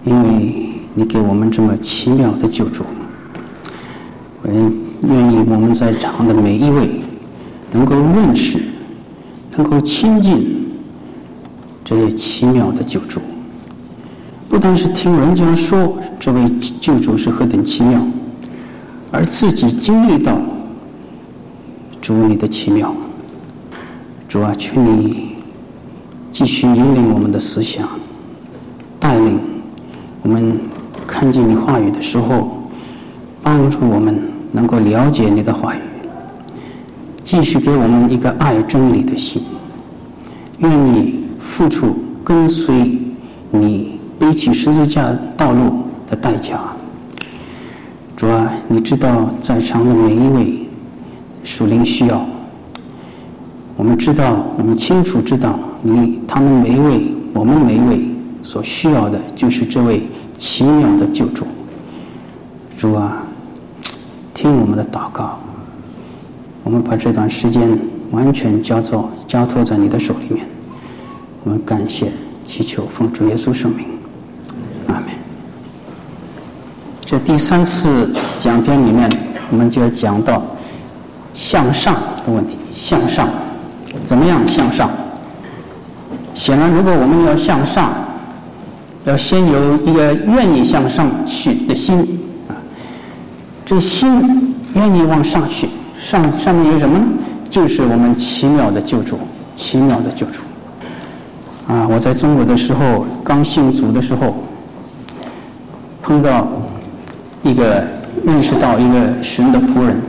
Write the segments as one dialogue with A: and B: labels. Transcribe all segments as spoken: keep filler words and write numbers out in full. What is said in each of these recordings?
A: 因为你给我们这么奇妙的救助。我愿意我们在场的每一位能够认识，能够亲近这些奇妙的救助，不单是听人家说这位救主是何等奇妙，而自己经历到主你的奇妙。主啊，求你继续引领我们的思想，带领我们看见你话语的时候，帮助我们能够了解你的话语，继续给我们一个爱真理的心，愿你付出跟随你背起十字架道路的代价。主啊，你知道在场的每一位属灵需要，我们知道，我们清楚知道你他们每一位，我们每一位所需要的就是这位奇妙的救主。主啊，听我们的祷告，我们把这段时间完全交托交托在你的手里面。我们感谢祈求奉主耶稣圣名，阿门。这第三次讲篇里面，我们就要讲到向上的问题。向上，怎么样向上？显然，如果我们要向上，要先有一个愿意向上去的心啊。这心愿意往上去，上上面有什么呢？就是我们奇妙的救主，奇妙的救主。啊，我在中国的时候，刚信主的时候，碰到一个认识到一个神的仆人。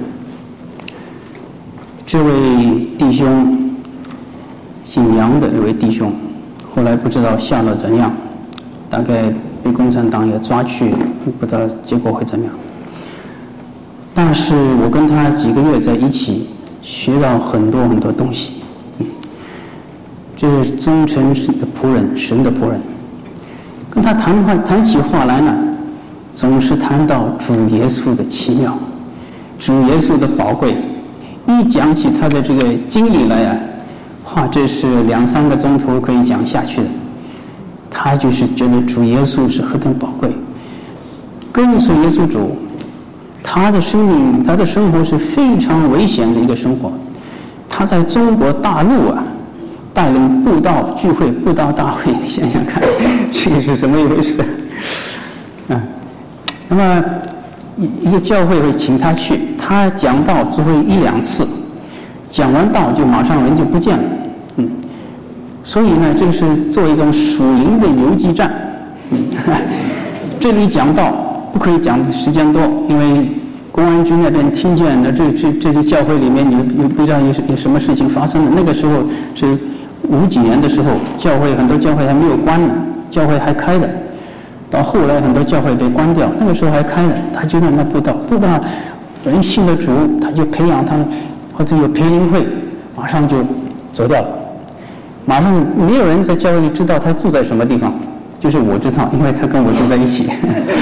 A: 这位弟兄姓杨的一位弟兄，后来不知道下落怎样，大概被共产党也抓去，不知道结果会怎么样。但是我跟他几个月在一起，学到很多很多东西。这是忠诚的仆人，神的仆人。跟他谈话谈起话来呢，总是谈到主耶稣的奇妙，主耶稣的宝贵。一讲起他的这个经历来啊，哇，这是两三个钟头可以讲下去的。他就是觉得主耶稣是何等宝贵，跟随耶稣主，他的生命，他的生活是非常危险的一个生活。他在中国大陆啊，带领布道聚会、布道大会，你想想看，这个是怎么一回事？啊，那么一个教会会请他去，他讲道只会一两次，讲完道就马上人就不见了，嗯，所以呢，这是做一种属灵的游击战，嗯，这里讲道不可以讲的时间多，因为公安局那边听见的这这这些教会里面有有不知道有有什么事情发生的。那个时候是五几年的时候，教会很多教会还没有关呢，教会还开的。到后来很多教会被关掉，那个时候还开呢，他就在那布道，布道人信了主，他就培养他们，或者有培灵会，马上就走掉了。马上没有人在教会里知道他住在什么地方，就是我知道，因为他跟我住在一起。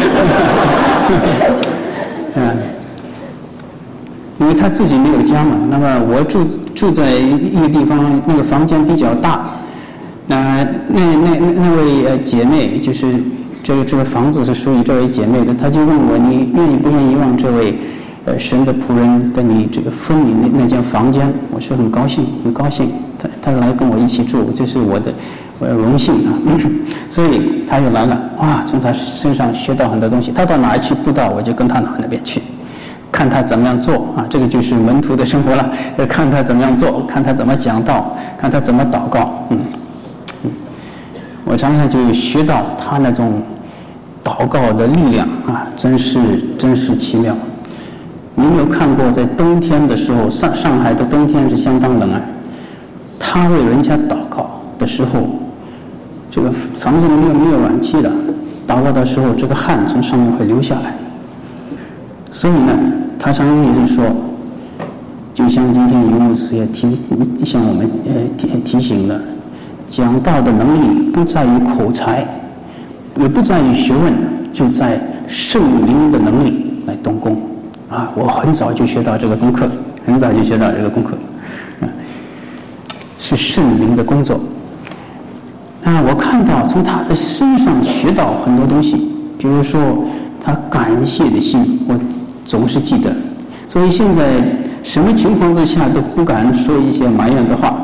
A: 嗯，因为他自己没有家嘛，那么我住住在一个地方，那个房间比较大，那那那那那位呃姐妹就是。这个这个房子是属于这位姐妹的，她就问我，你愿意不愿意让这位呃神的仆人跟你这个分你那那间房间？我说很高兴，很高兴，他他来跟我一起住，这是我的我的荣幸啊。所以他又来了，哇，从他身上学到很多东西。他到哪儿去布道，我就跟他到那边去，看他怎么样做啊，这个就是门徒的生活了。要看他怎么样做，看他怎么讲道，看他怎么祷告，嗯嗯，我常常就学到他那种祷告的力量啊，真是真是奇妙。你有没有看过在冬天的时候，上上海的冬天是相当冷啊，他为人家祷告的时候，这个房子里没有没有暖气的，祷告的时候这个汗从上面会流下来。所以呢，他常常也是说，就像今天于牧师也提向我们呃提提醒了，讲道的能力不在于口才，也不在于学问，就在圣灵的能力来动工啊！我很早就学到这个功课，很早就学到这个功课，啊，是圣灵的工作。 啊，我看到从他的身上学到很多东西，比如说他感谢的心，我总是记得。所以现在什么情况之下都不敢说一些埋怨的话。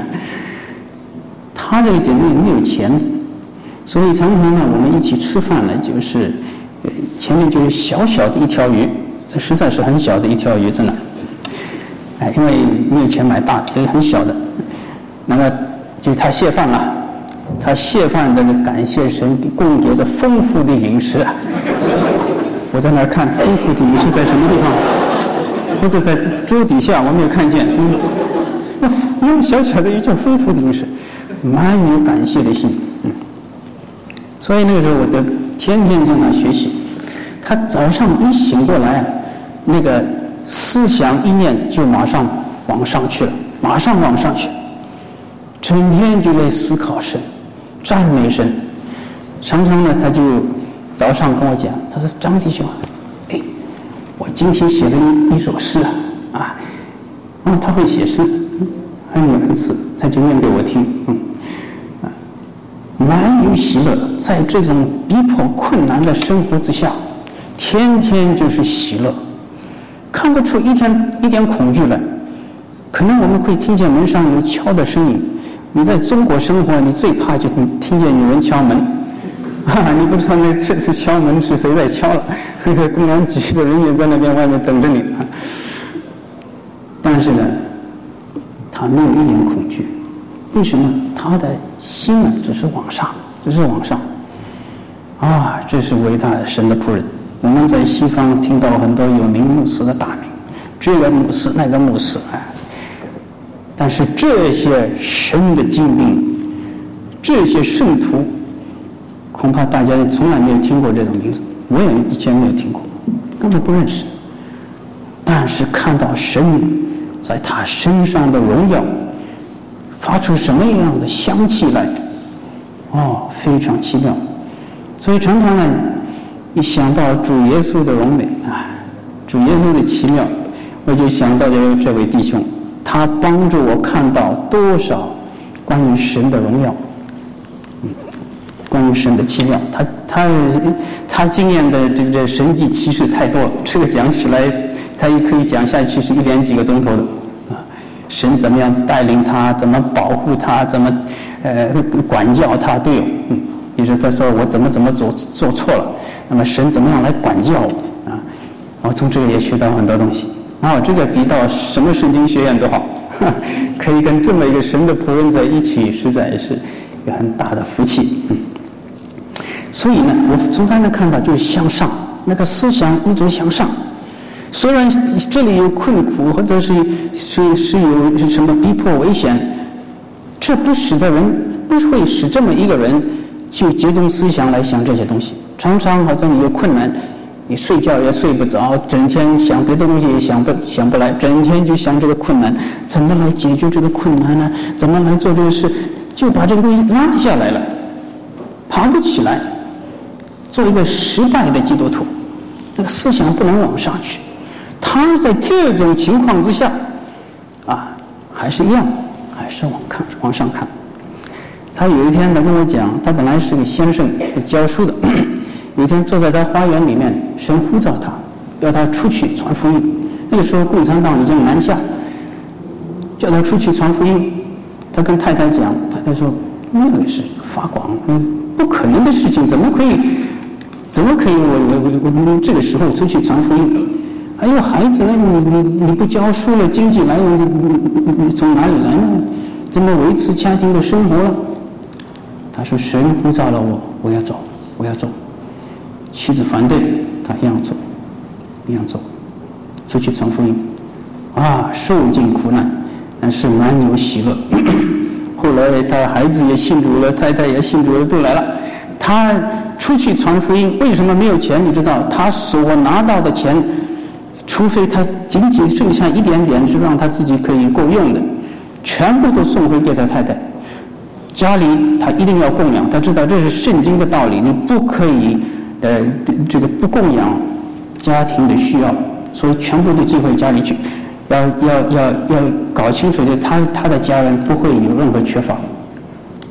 A: 他这个简直也没有钱，所以常常呢，我们一起吃饭呢，就是前面就是小小的一条鱼，这实在是很小的一条鱼，真的。哎，因为没有钱买大的，所以很小的。那么就他谢饭了，他谢饭这个感谢神供给着丰富的饮食啊。我在那儿看丰富的饮食在什么地方，或者在桌底下我没有看见。嗯，那那么小小的鱼叫丰富的饮食。蛮有感谢的心，嗯，所以那个时候我就天天在那学习。他早上一醒过来，那个思想一念就马上往上去了，马上往上去，整天就在思考神、赞美神。常常呢，他就早上跟我讲，他说：“张弟兄，哎，我今天写了一一首诗啊，啊，哦，他会写诗，很有一次他就念给我听，嗯。”蛮有喜乐，在这种逼迫困难的生活之下，天天就是喜乐，看不出一天一点恐惧来。可能我们会听见门上有敲的声音，你在中国生活，你最怕就听见有人敲门，啊，你不知道那这次敲门是谁在敲了，那个公安局的人员在那边外面等着你。但是呢，他没有一点恐惧。为什么？他的心呢，只是往上，只是往上。啊，这是伟大的神的仆人。我们在西方听到很多有名牧师的大名，这个牧师那个牧师，哎，但是这些神的精兵，这些圣徒，恐怕大家从来没有听过这种名字，我也以前没有听过，根本不认识。但是看到神在他身上的荣耀，发出什么样的香气来，哦，非常奇妙。所以常常呢，一想到主耶稣的荣美啊，主耶稣的奇妙，我就想到这这位弟兄，他帮助我看到多少关于神的荣耀，嗯，关于神的奇妙，他他他经验的这个神迹奇事太多了，这个讲起来，他也可以讲下去是一连几个钟头的。神怎么样带领他，怎么保护他，怎么呃管教他都有。嗯，比如说他说我怎么怎么做做错了，那么神怎么样来管教我啊？我从这个也学到很多东西。啊，这个比到什么圣经学院都好，可以跟这么一个神的仆人在一起，实在是有很大的福气。嗯，所以呢，我从他那看到就是向上，那个思想一直向上。虽然这里有困苦，或者是是是有什么逼迫危险，这不使得人不会使这么一个人就集中思想来想这些东西。常常好像你有困难，你睡觉也睡不着，整天想别的东西也想不想不来，整天就想这个困难，怎么来解决这个困难呢？怎么来做这个事？就把这个东西拉下来了，爬不起来，做一个失败的基督徒，那个思想不能往上去。他在这种情况之下，啊，还是一样，还是往看往上看。他有一天他跟我讲，他本来是个先生，是教书的。有一天坐在他花园里面，神呼召他，要他出去传福音。那个时候共产党已经南下，叫他出去传福音。他跟太太讲，太太说那个是发广，嗯，不可能的事情，怎么可以？怎么可以我？我我我这个时候出去传福音？还有孩子呢，你你你不教书了，经济来源你你你从哪里来呢？怎么维持家庭的生活了？他说神呼召了我，我要走，我要走。妻子反对，他一样走，一样走，出去传福音，啊，受尽苦难，但是蛮有喜乐。后来他孩子也信主了，太太也信主了，都来了。他出去传福音，为什么没有钱？你知道，他所拿到的钱，除非他仅仅剩下一点点是让他自己可以够用的，全部都送回给他太太。家里他一定要供养，他知道这是圣经的道理，你不可以呃这个不供养家庭的需要，所以全部都寄回家里去，要要要要搞清楚，就他他的家人不会有任何缺乏。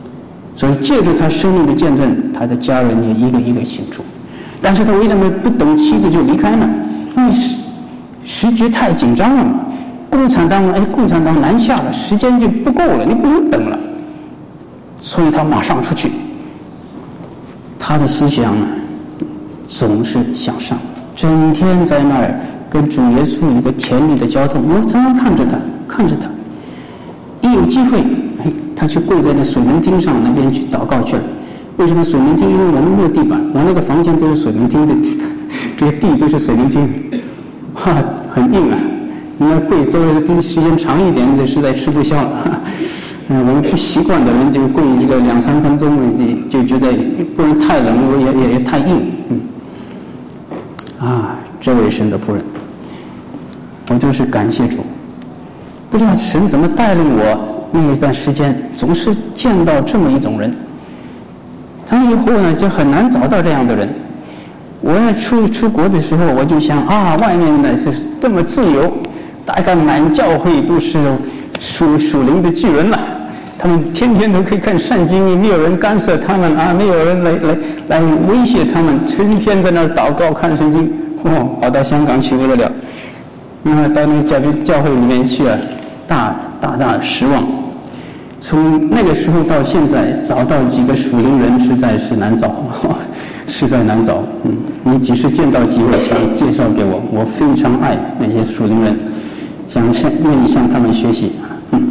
A: 所以借助他生命的见证，他的家人也一个一个信主。但是他为什么不等妻子就离开呢？因为时局太紧张了嘛，共产党哎，共产党南下了，时间就不够了，你不能等了，所以他马上出去。他的思想呢，总是向上，整天在那儿跟主耶稣有个甜蜜的交通。我常常看着他，看着他，一有机会，哎，他就跪在那水门汀上那边去祷告去了。为什么水门汀？因为我们没有地板，我那个房间都是水门汀的地，这个地都是水门汀，哈，很硬啊。你要跪多时间长一点，就实在吃不消了。嗯，我们不习惯的人就跪一个两三分钟，就就觉得不能太冷，也也也太硬。嗯，啊，这位神的仆人，我就是感谢主。不知道神怎么带领我那一段时间，总是见到这么一种人。从以后呢，就很难找到这样的人。我要出出国的时候，我就想啊，外面呢是这么自由，大概满教会都是属属灵的巨人了。他们天天都可以看圣经，没有人干涉他们啊，没有人来来来威胁他们，成天在那儿祷告看圣经。哦，跑到香港去不得了，那到那个教教会里面去啊，大大大失望。从那个时候到现在，找到几个属灵人实在是难找，呵实在难找。嗯，你即使见到几位，请介绍给我，我非常爱那些属灵人，想向愿意向他们学习。嗯、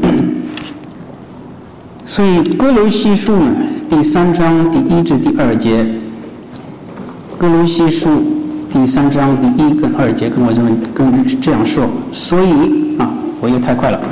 A: 所以哥罗西书呢，第三章第一至第二节，哥罗西书第三章第一跟二节跟我这么跟这样说，所以啊，我又太快了。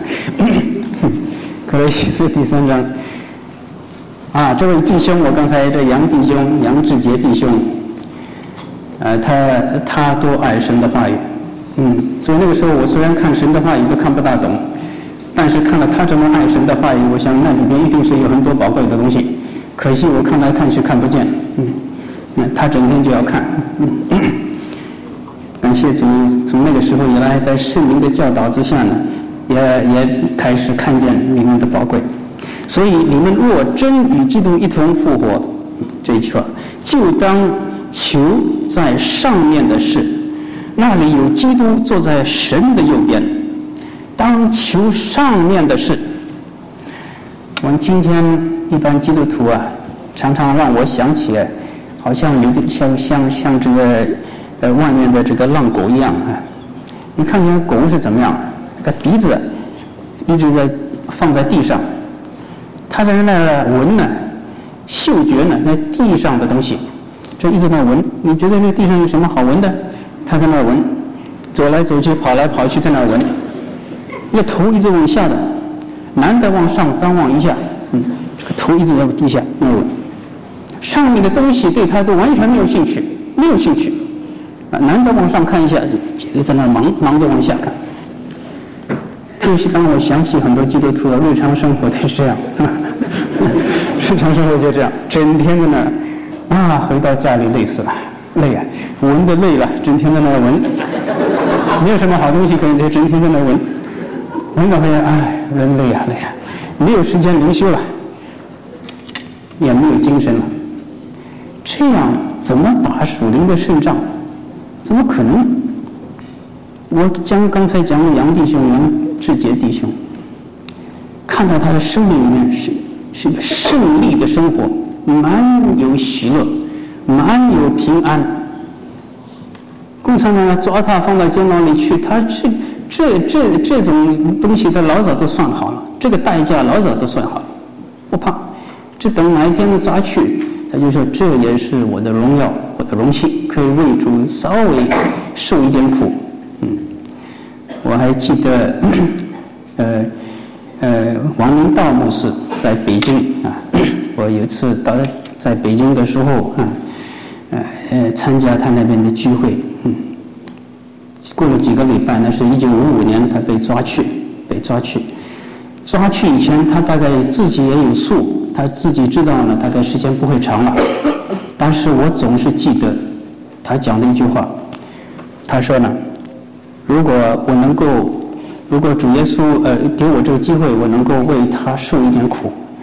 A: 哥罗西书第三章啊，这位弟兄，我刚才这杨弟兄杨志杰弟兄，呃，他他多爱神的话语，嗯，所以那个时候我虽然看神的话语都看不大懂，但是看了他这么爱神的话语，我想那里面一定是有很多宝贵的东西，可惜我看来看去看不见，嗯，那他整天就要看，嗯，感谢主，从那个时候以来，在圣灵的教导之下呢。也也开始看见里面的宝贵，所以你们若真与基督一同复活，这一句话就当求在上面的事，那里有基督坐在神的右边，当求上面的事。我们今天一般基督徒啊，常常让我想起来，好像有点像像像这个呃外面的这个浪狗一样啊。你看见狗是怎么样？那个鼻子一直在放在地上，它在那儿闻呢，嗅觉呢，那地上的东西，这一直在闻。你觉得那地上有什么好闻的？它在那儿闻，走来走去，跑来跑去，在那儿闻。那头一直往下的，难得往上张望一下，嗯，这个头一直在地下那闻。上面的东西对它都完全没有兴趣，没有兴趣，啊，难得往上看一下，一直在那儿忙忙着往下看。就是当我想起很多基督徒的日常生活就是这样，日常生活就这样，整天在那儿啊，回到家里累死了，累啊，闻的累了，整天在那儿闻，没有什么好东西可以，就整天在那儿闻，闻到回来，哎，人累啊累啊，没有时间灵修了，也没有精神了，这样怎么打属灵的胜仗？怎么可能？我将刚才讲的杨弟兄、杨志杰弟兄，看到他的生命里面是是一个胜利的生活，满有喜乐，满有平安。共产党要抓他放到监牢里去，他这这这这种东西他老早都算好了，这个代价老早都算好了，不怕。只等哪一天他抓去，他就说这也是我的荣耀，我的荣幸，可以为主稍微受一点苦。嗯，我还记得，呃呃，王明道牧师在北京啊，我有一次到在北京的时候啊，呃呃参加他那边的聚会，嗯，过了几个礼拜，那是一九五五年，他被抓去，被抓去，抓去以前，他大概自己也有数，他自己知道呢，大概时间不会长了，但是我总是记得他讲的一句话，他说呢。如果我能够，如果主耶稣呃给我这个机会，我能够为他受一点苦，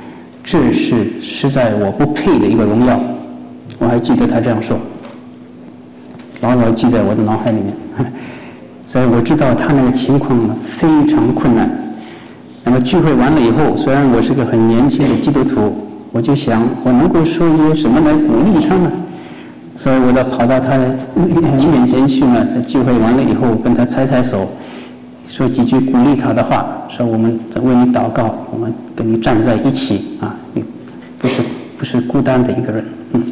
A: 这是实在我不配的一个荣耀。我还记得他这样说，牢牢记在我的脑海里面。所以我知道他那个情况非常困难。那么聚会完了以后，虽然我是个很年轻的基督徒，我就想我能够说一些什么来鼓励他呢？所以我就跑到他面前去呢，在聚会完了以后跟他擦擦手，说几句鼓励他的话，说我们在为你祷告，我们跟你站在一起啊，你不是不是孤单的一个人。嗯。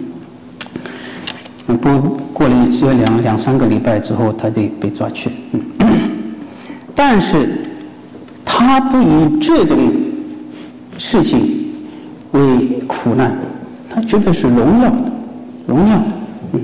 A: 不过了只有两两三个礼拜之后，他就被抓去。嗯。但是他不以这种事情为苦难，他觉得是荣耀的，荣耀的。嗯。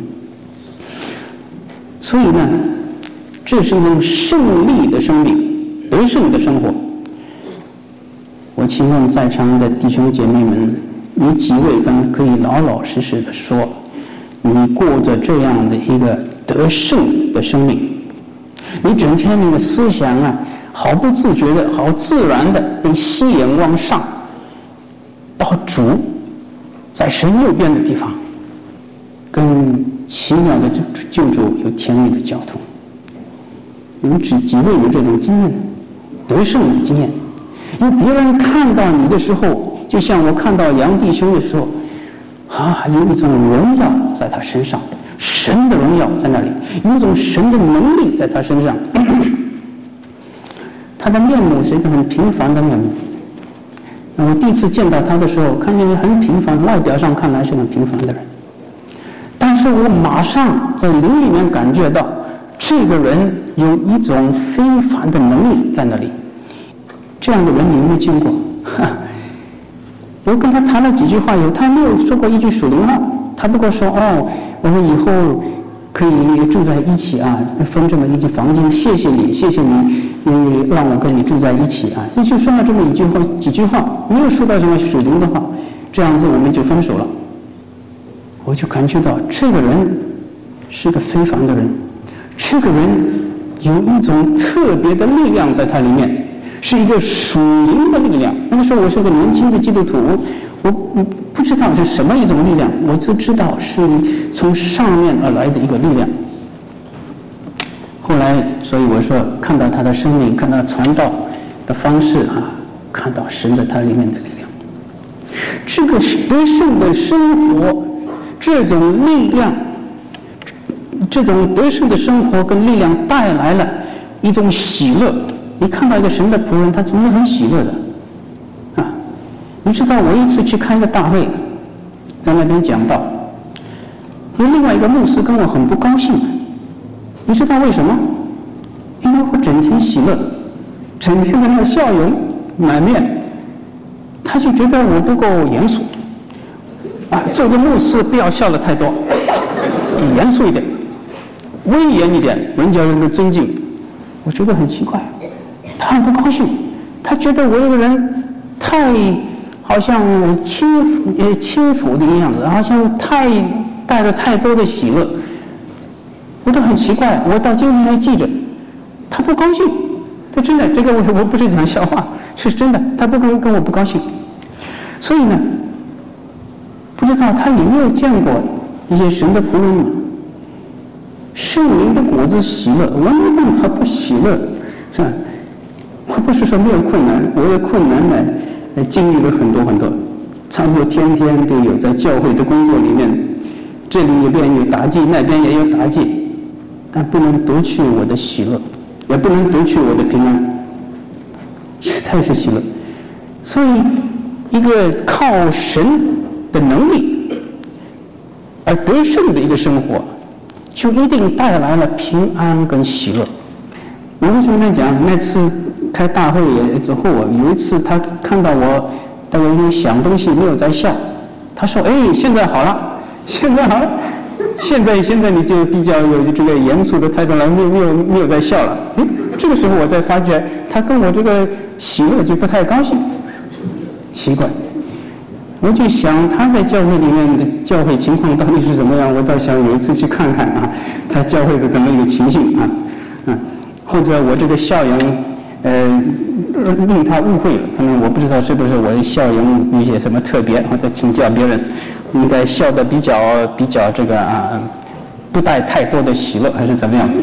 A: 所以呢，这是一种胜利的生命，得胜的生活。我请问在场的弟兄姐妹们，有几位跟可以老老实实的说，你过着这样的一个得胜的生命？你整天你的思想啊，毫不自觉的、好自然的被吸引往上，到主在神右边的地方，跟奇妙的救主有甜蜜的交通。你们几几位有这种经验，得胜的经验？因为别人看到你的时候，就像我看到杨弟兄的时候，啊，有一种荣耀在他身上，神的荣耀在那里，有一种神的能力在他身上。他的面目是一个很平凡的面目。那我第一次见到他的时候，看见很平凡，外表上看来是很平凡的人，但是我马上在灵里面感觉到，这个人有一种非凡的能力在那里。这样的人你有没有见过？我跟他谈了几句话以后，他没有说过一句属灵话，他不过说哦，我们以后可以住在一起啊，分这么一间房间，谢谢你，谢谢你，你让我跟你住在一起啊，就就说了这么一句话，几句话，没有说到什么属灵的话，这样子我们就分手了。我就感觉到这个人是个非凡的人，这个人有一种特别的力量在他里面。是一个属灵的力量。那个时候我是个年轻的基督徒，我不知道是什么一种力量，我只知道是从上面而来的一个力量。后来，所以我说看到他的生命，看到传道的方式啊，看到神在他里面的力量。这个得胜的生活，这种力量，这种得胜的生活跟力量带来了一种喜乐。你看到一个神的仆人，他总是很喜乐的，啊！你知道我一次去开一个大会，在那边讲道，有另外一个牧师跟我很不高兴，你知道为什么？因为我整天喜乐，整天在那笑容满面，他就觉得我不够严肃，啊，做个牧师不要笑得太多，严肃一点，威严一点，人家人的尊敬。我觉得很奇怪。他很不高兴，他觉得我这个人太好像轻呃轻浮的一个样子，好像太带着太多的喜乐，我都很奇怪。我到今天还记着，他不高兴，他真的这个我我不是讲笑话，是真的，他不跟跟我不高兴。所以呢，不知道他有没有见过一些神的仆人们，圣灵的果子喜乐，我没办法不喜乐，是吧？我不是说没有困难，我的困难呢，经历了很多很多，差不多天天都有在教会的工作里面，这里一边有打击，那边也有打击，但不能夺去我的喜乐，也不能夺去我的平安，实在是喜乐。所以，一个靠神的能力而得胜的一个生活，就一定带来了平安跟喜乐。我为什么讲那次开大会之后，有一次他看到我大概因为想东西没有在笑，他说：“哎，现在好了，现在好了，现在现在你就比较有这个严肃的态度了，没有没有没有在笑了。”哎，这个时候我才发觉他跟我这个喜乐就不太高兴，奇怪。我就想他在教会里面的教会情况到底是怎么样，我倒想有一次去看看啊，他教会是怎么一个情形啊，嗯。或者我这个笑容呃，令他误会了。可能我不知道是不是我的笑容有些什么特别，或者请教别人，应该笑得比较比较这个啊，不带太多的喜乐，还是怎么样子？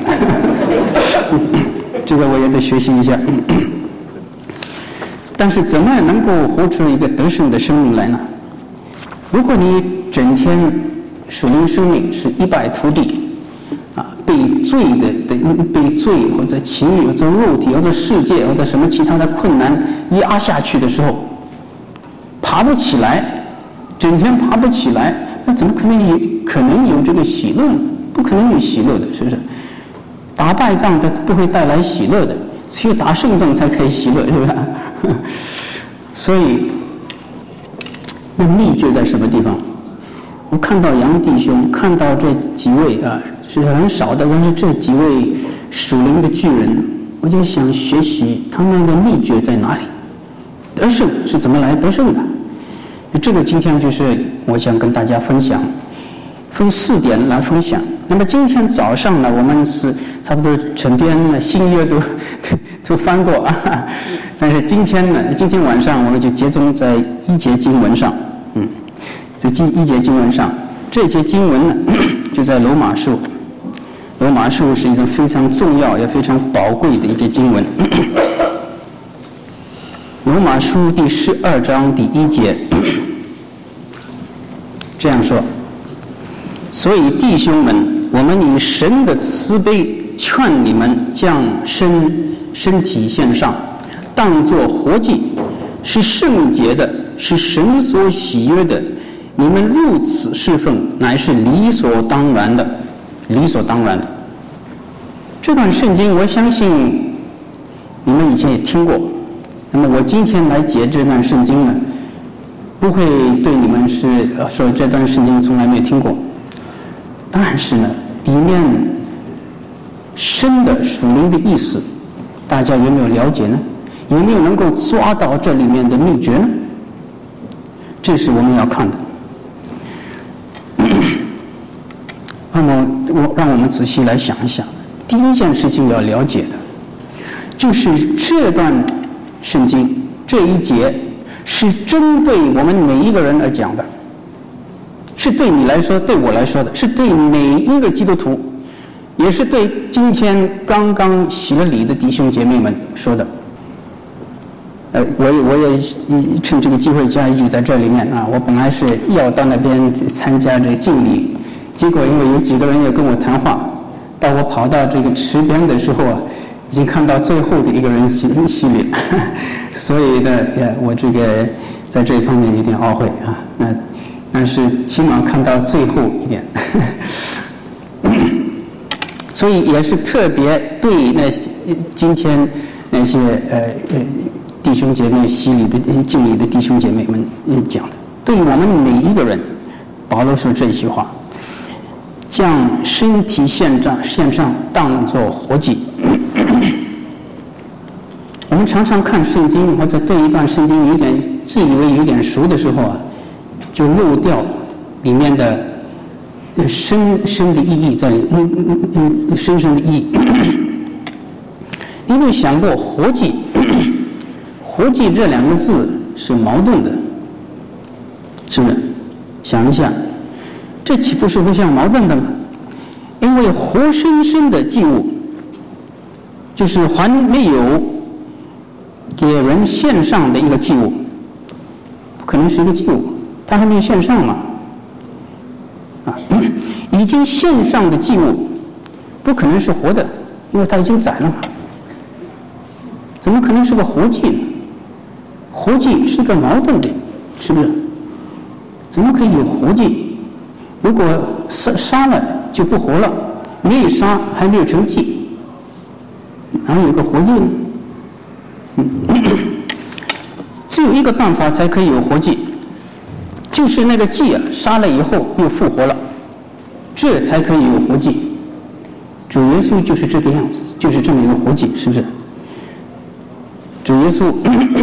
A: 这个我也得学习一下。但是怎么样能够活出一个得胜的生命来呢？如果你整天属灵生命是一败涂地，啊，被罪的的被罪或者情欲或者肉体或者世界或者什么其他的困难压下去的时候，爬不起来，整天爬不起来，那怎么可能有可能有这个喜乐呢？不可能有喜乐的，是不是？打败仗的不会带来喜乐的，只有打胜仗才可以喜乐，是不是？所以那秘诀在什么地方？我看到杨弟兄，看到这几位啊，是很少的，但是这几位属灵的巨人，我就想学习他们的秘诀在哪里，得胜是怎么来得胜的？这个今天就是我想跟大家分享，分四点来分享。那么今天早上呢，我们是差不多整篇新约都都翻过啊，但是今天呢，今天晚上我们就集中在一节经文上，嗯，这一节经文上，这节经文呢就在罗马书，罗马书是一种非常重要也非常宝贵的一节经文。罗马书第十二章第一节这样说：所以弟兄们，我们以神的慈悲劝你们将身身体献上，当作活祭，是圣洁的，是神所喜悦的。你们如此侍奉，乃是理所当然的，理所当然的。这段圣经，我相信你们以前也听过。那么我今天来解这段圣经呢，不会对你们是说这段圣经从来没有听过。当然是呢，里面深的属灵的意思，大家有没有了解呢？有没有能够抓到这里面的秘诀呢？这是我们要看的。那么我让我们仔细来想一想，第一件事情要了解的就是这段圣经这一节是针对我们每一个人而讲的，是对你来说，对我来说的，是对每一个基督徒，也是对今天刚刚洗了礼的弟兄姐妹们说的。呃，我也我也趁这个机会加一句在这里面啊，我本来是要到那边参加这个敬礼，结果因为有几个人要跟我谈话，到我跑到这个池边的时候啊，已经看到最后的一个人洗洗礼了，所以呢，我这个在这一方面有点懊悔啊。那但是起码看到最后一点，所以也是特别对那些今天那些呃呃弟兄姐妹洗礼的敬礼的弟兄姐妹们讲的，对我们每一个人，保罗说这句话：将身体献上，献上当作活祭。我们常常看圣经，或者对一段圣经有点自以为有点熟的时候啊，就漏掉里面的深深的意义在里，嗯嗯嗯，深深的意义。你有没有想过活祭？活祭这两个字是矛盾的，是不是？想一下，这岂不是互相矛盾的吗？因为活生生的祭物，就是还没有给人献上的一个祭物，不可能是一个祭物，它还没有献上嘛。啊，已经献上的祭物，不可能是活的，因为它已经宰了嘛。怎么可能是个活祭呢？活祭是个矛盾的，是不是？怎么可以有活祭？如果杀杀了就不活了，没有杀还没有成祭，哪有个活祭呢？嗯，只有一个办法才可以有活祭，就是那个祭啊杀了以后又复活了，这才可以有活祭。主耶稣就是这个样子，就是这么一个活祭，是不是？主耶稣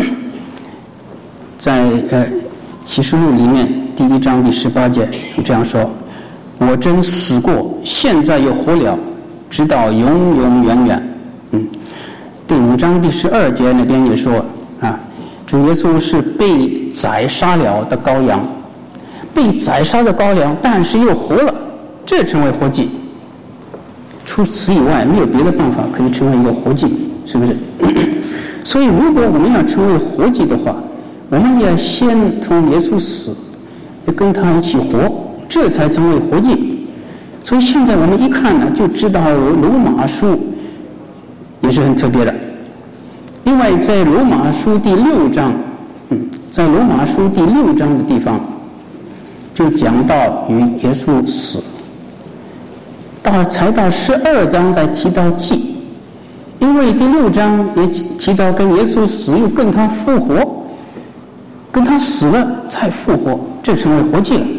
A: 在呃启示录里面第一章第十八节这样说：我真死过，现在又活了，直到永永远远。嗯， 第五章第十二节那边也说啊，主耶稣是被宰杀了的羔羊，被宰杀的羔羊，但是又活了，这成为活祭。除此以外，没有别的办法可以成为一个活祭，是不是？所以，如果我们要成为活祭的话，我们要先同耶稣死，要跟他一起活，这才成为活祭。所以现在我们一看呢，就知道罗马书也是很特别的。另外，在罗马书第六章，嗯，在罗马书第六章的地方，就讲到与耶稣死。到才到十二章才提到祭，因为第六章也提到跟耶稣死又跟他复活，跟他死了才复活，这成为活祭了。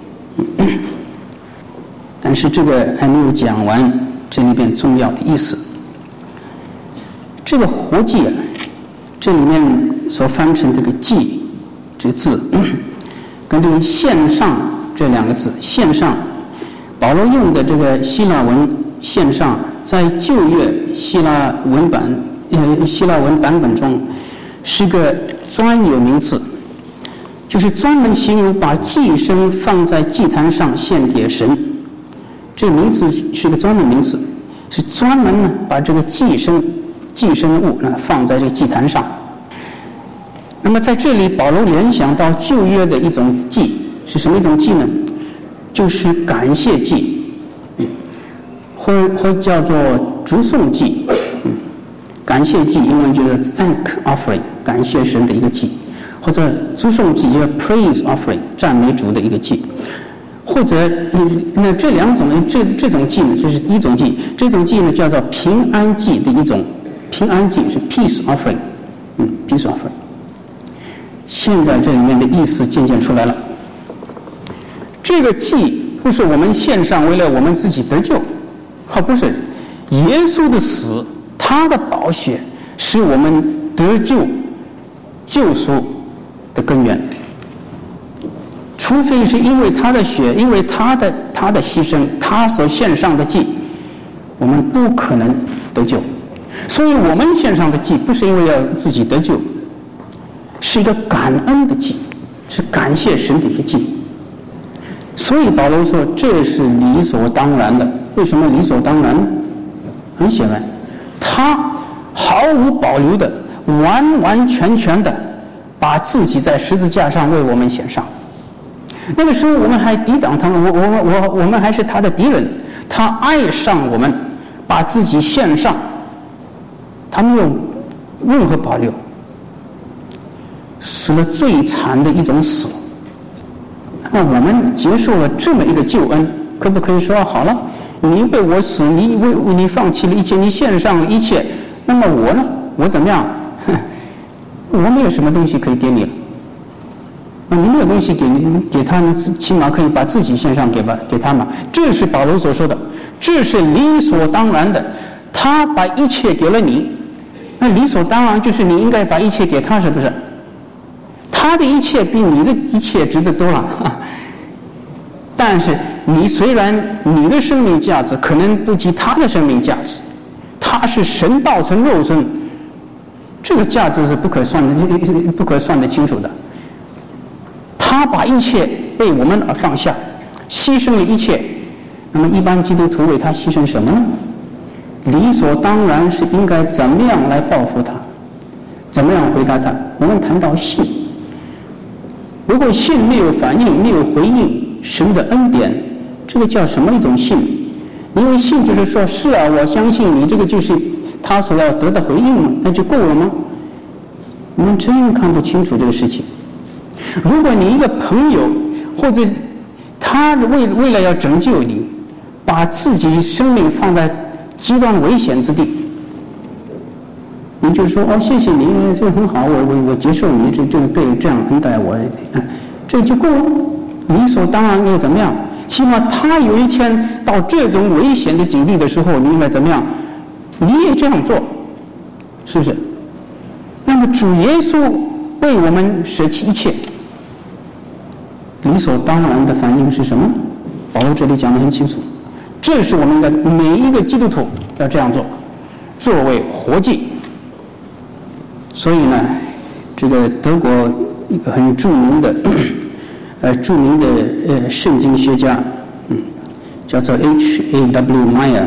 A: 但是这个还没有讲完这里边重要的意思。这个活祭啊，这里面所翻成这个祭这字，跟这个献上这两个字，献上。保罗用的这个希腊文献上，在旧约希腊文版呃希腊文版本中是个专有名词，就是专门形容把祭牲放在祭坛上献给神。这个名词是个专门名词，是专门呢把这个祭牲祭牲物呢放在这个祭坛上。那么在这里，保罗联想到旧约的一种祭是什么一种祭呢？就是感谢祭，或或叫做祝颂祭。感谢祭英文就是 thank offering， 感谢神的一个祭，或者祝颂祭叫 praise offering， 赞美主的一个祭。或者那这两种呢，这这种祭呢，这是一种祭，这种祭呢叫做平安祭的一种，平安祭是 peace offering， 嗯 peace offering。现在这里面的意思渐渐出来了。这个祭不是我们献上为了我们自己得救，啊不是，耶稣的死，他的宝血是我们得救救赎的根源。除非是因为他的血，因为他的他的牺牲，他所献上的祭，我们不可能得救。所以我们献上的祭不是因为要自己得救，是一个感恩的祭，是感谢神的一个祭。所以保罗说这是理所当然的。为什么理所当然呢？很显然，他毫无保留的完完全全的把自己在十字架上为我们献上。那个时候我们还抵挡他们，我我我我们还是他的敌人，他爱上我们，把自己献上，他没有任何保留，死了最惨的一种死。那我们接受了这么一个救恩，可不可以说好了，你为我死，你为你放弃了一切，你献上了一切，那么我呢？我怎么样？我没有什么东西可以给你了。啊，你没有东西给给他，你起码可以把自己献上给吧给他嘛。这是保罗所说的，这是理所当然的。他把一切给了你，那理所当然就是你应该把一切给他，是不是？他的一切比你的一切值得多了，但是你虽然你的生命价值可能不及他的生命价值，他是神道成肉身，这个价值是不可算的，不可算得清楚的。他把一切为我们而放下，牺牲了一切。那么一般基督徒为他牺牲什么呢？理所当然是应该怎么样来报复他，怎么样回答他。我们谈到信，如果信没有反应，没有回应神的恩典，这个叫什么一种信？因为信就是说，是啊，我相信你，这个就是他所要得的回应嘛，那就够了吗？我们真看不清楚这个事情。如果你一个朋友或者他为为了要拯救你，把自己生命放在极端危险之地，你就说哦，谢谢你，这个很好，我我我接受你这这个对这样恩待我，嗯，这就够了。理所当然又怎么样？起码他有一天到这种危险的境地的时候，你应该怎么样？你也这样做，是不是？那么主耶稣为我们舍弃一切，理所当然的反应是什么？保罗这里讲得很清楚，这是我们的每一个基督徒要这样做，作为活祭。 所以呢，这个德国一个很著名的呃著名的呃圣经学家，嗯，叫做 H A W Meyer，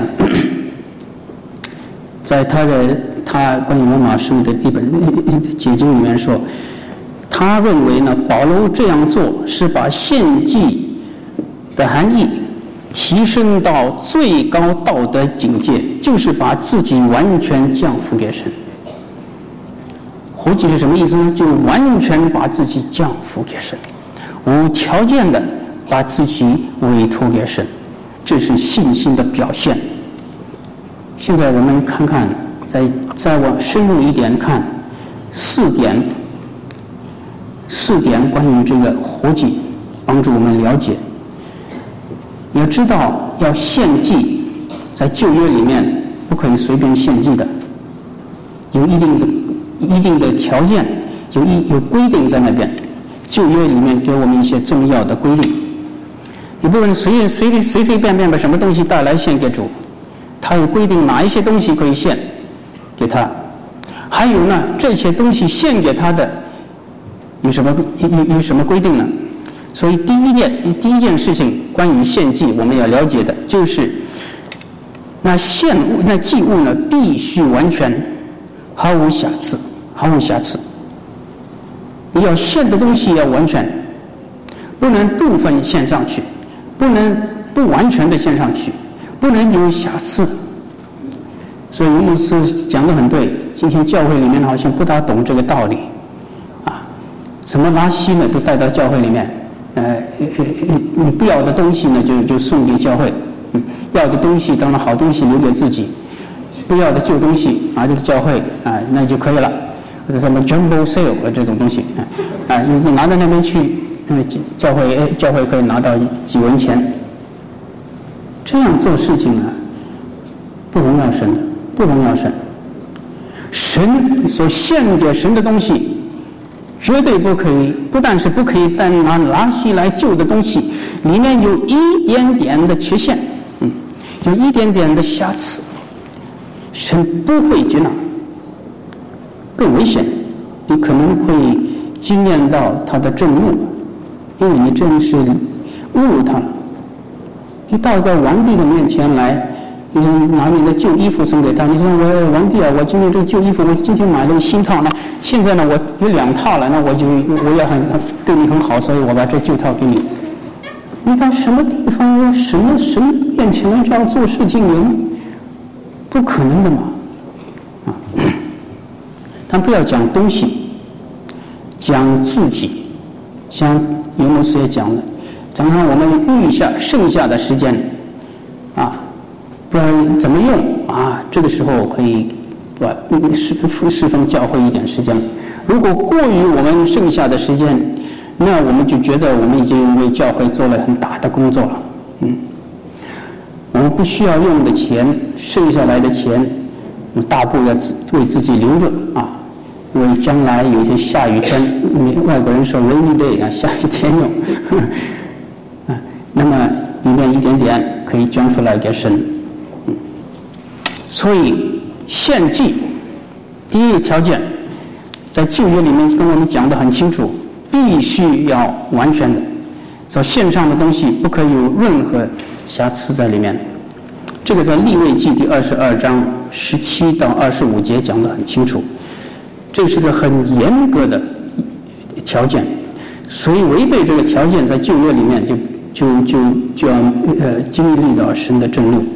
A: 在他的他关于罗马书的一本解经里面说，他认为呢，保罗这样做是把献祭的含义提升到最高道德境界，就是把自己完全降服给神。活祭是什么意思呢？就完全把自己降服给神，无条件的把自己委托给神，这是信心的表现。现在我们看看，再再往深入一点看，四点，四点关于这个活祭，帮助我们了解。要知道，要献祭，在旧约里面不可以随便献祭的，有一定的。一定的条件，有一有规定在那边，旧约里面给我们一些重要的规定。你不能随随随随随便便把什么东西带来献给主，他有规定哪一些东西可以献给他，还有呢，这些东西献给他的有什么有有什么规定呢？所以第一件第一件事情，关于献祭我们要了解的就是，那献物那祭物呢，必须完全毫无瑕疵。毫无瑕疵，你要献的东西要完全，不能部分献上去，不能不完全的献上去，不能有瑕疵。所以牧师讲得很对，今天教会里面好像不大懂这个道理，啊，什么拉稀呢都带到教会里面，呃，你不要的东西呢就就送给教会，嗯，要的东西当然好东西留给自己，不要的旧东西拿给教会啊，那就可以了。或者什么 jumbo sale 这种东西，啊，你你拿到那边去，教会教会可以拿到几文钱。这样做事情呢，不荣耀神的，不荣耀神。神所献给神的东西，绝对不可以，不但是不可以单拿拉稀来旧的东西，里面有一点点的缺陷，嗯，有一点点的瑕疵，神不会接纳。更危险，你可能会惊艳到他的震怒，因为你真是侮辱他了。你到一个皇帝的面前来，你拿你的旧衣服送给他，你说我皇帝啊，我今天这个旧衣服我今天买了新套，那现在呢我有两套了，那我就我要很对你很好，所以我把这旧套给你。你到什么地方什么神面前这样做事情呢？不可能的嘛，啊。但不要讲东西，讲自己，像尤牧师也讲的，常常我们预下剩下的时间，啊，不知道怎么用啊，这个时候可以不侍侍奉教会一点时间。如果过于我们剩下的时间，那我们就觉得我们已经为教会做了很大的工作了，嗯，我们不需要用的钱，剩下来的钱，大部要为自己留着啊。为将来有一些下雨天，外国人说 rainy day 啊，下雨天用，啊，那么里面一点点可以捐出来给神，嗯，所以献祭第一个条件，在旧约里面跟我们讲得很清楚，必须要完全的，所献上的东西不可以有任何瑕疵在里面。这个在利未记第二十二章十七到二十五节讲得很清楚。这是个很严格的条件，所以违背这个条件，在旧约里面就就就就要呃经历到神的震怒。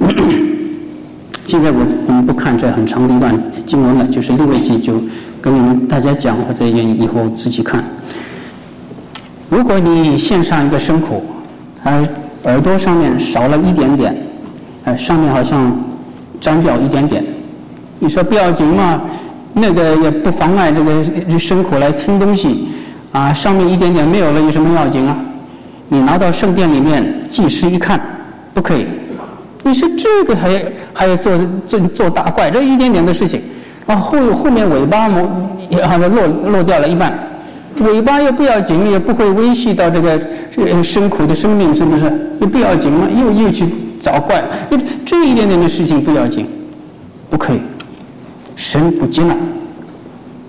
A: 现在我我们不看这很长的一段经文了，就是利未记就跟你们大家讲，或者愿意以后自己看。如果你献上一个牲口，它耳朵上面少了一点点，呃，上面好像沾掉一点点，你说不要紧嘛？那个也不妨碍这个牲口来听东西，啊，上面一点点没有了，有什么要紧啊？你拿到圣殿里面，祭司一看，不可以。你说这个还还要做做做大怪，这一点点的事情，啊，后后面尾巴也好像落落掉了一半，尾巴又不要紧，也不会危系到这个牲口的生命，是不是？也不要紧嘛，又又去找怪，这一点点的事情不要紧，不可以。神不接纳，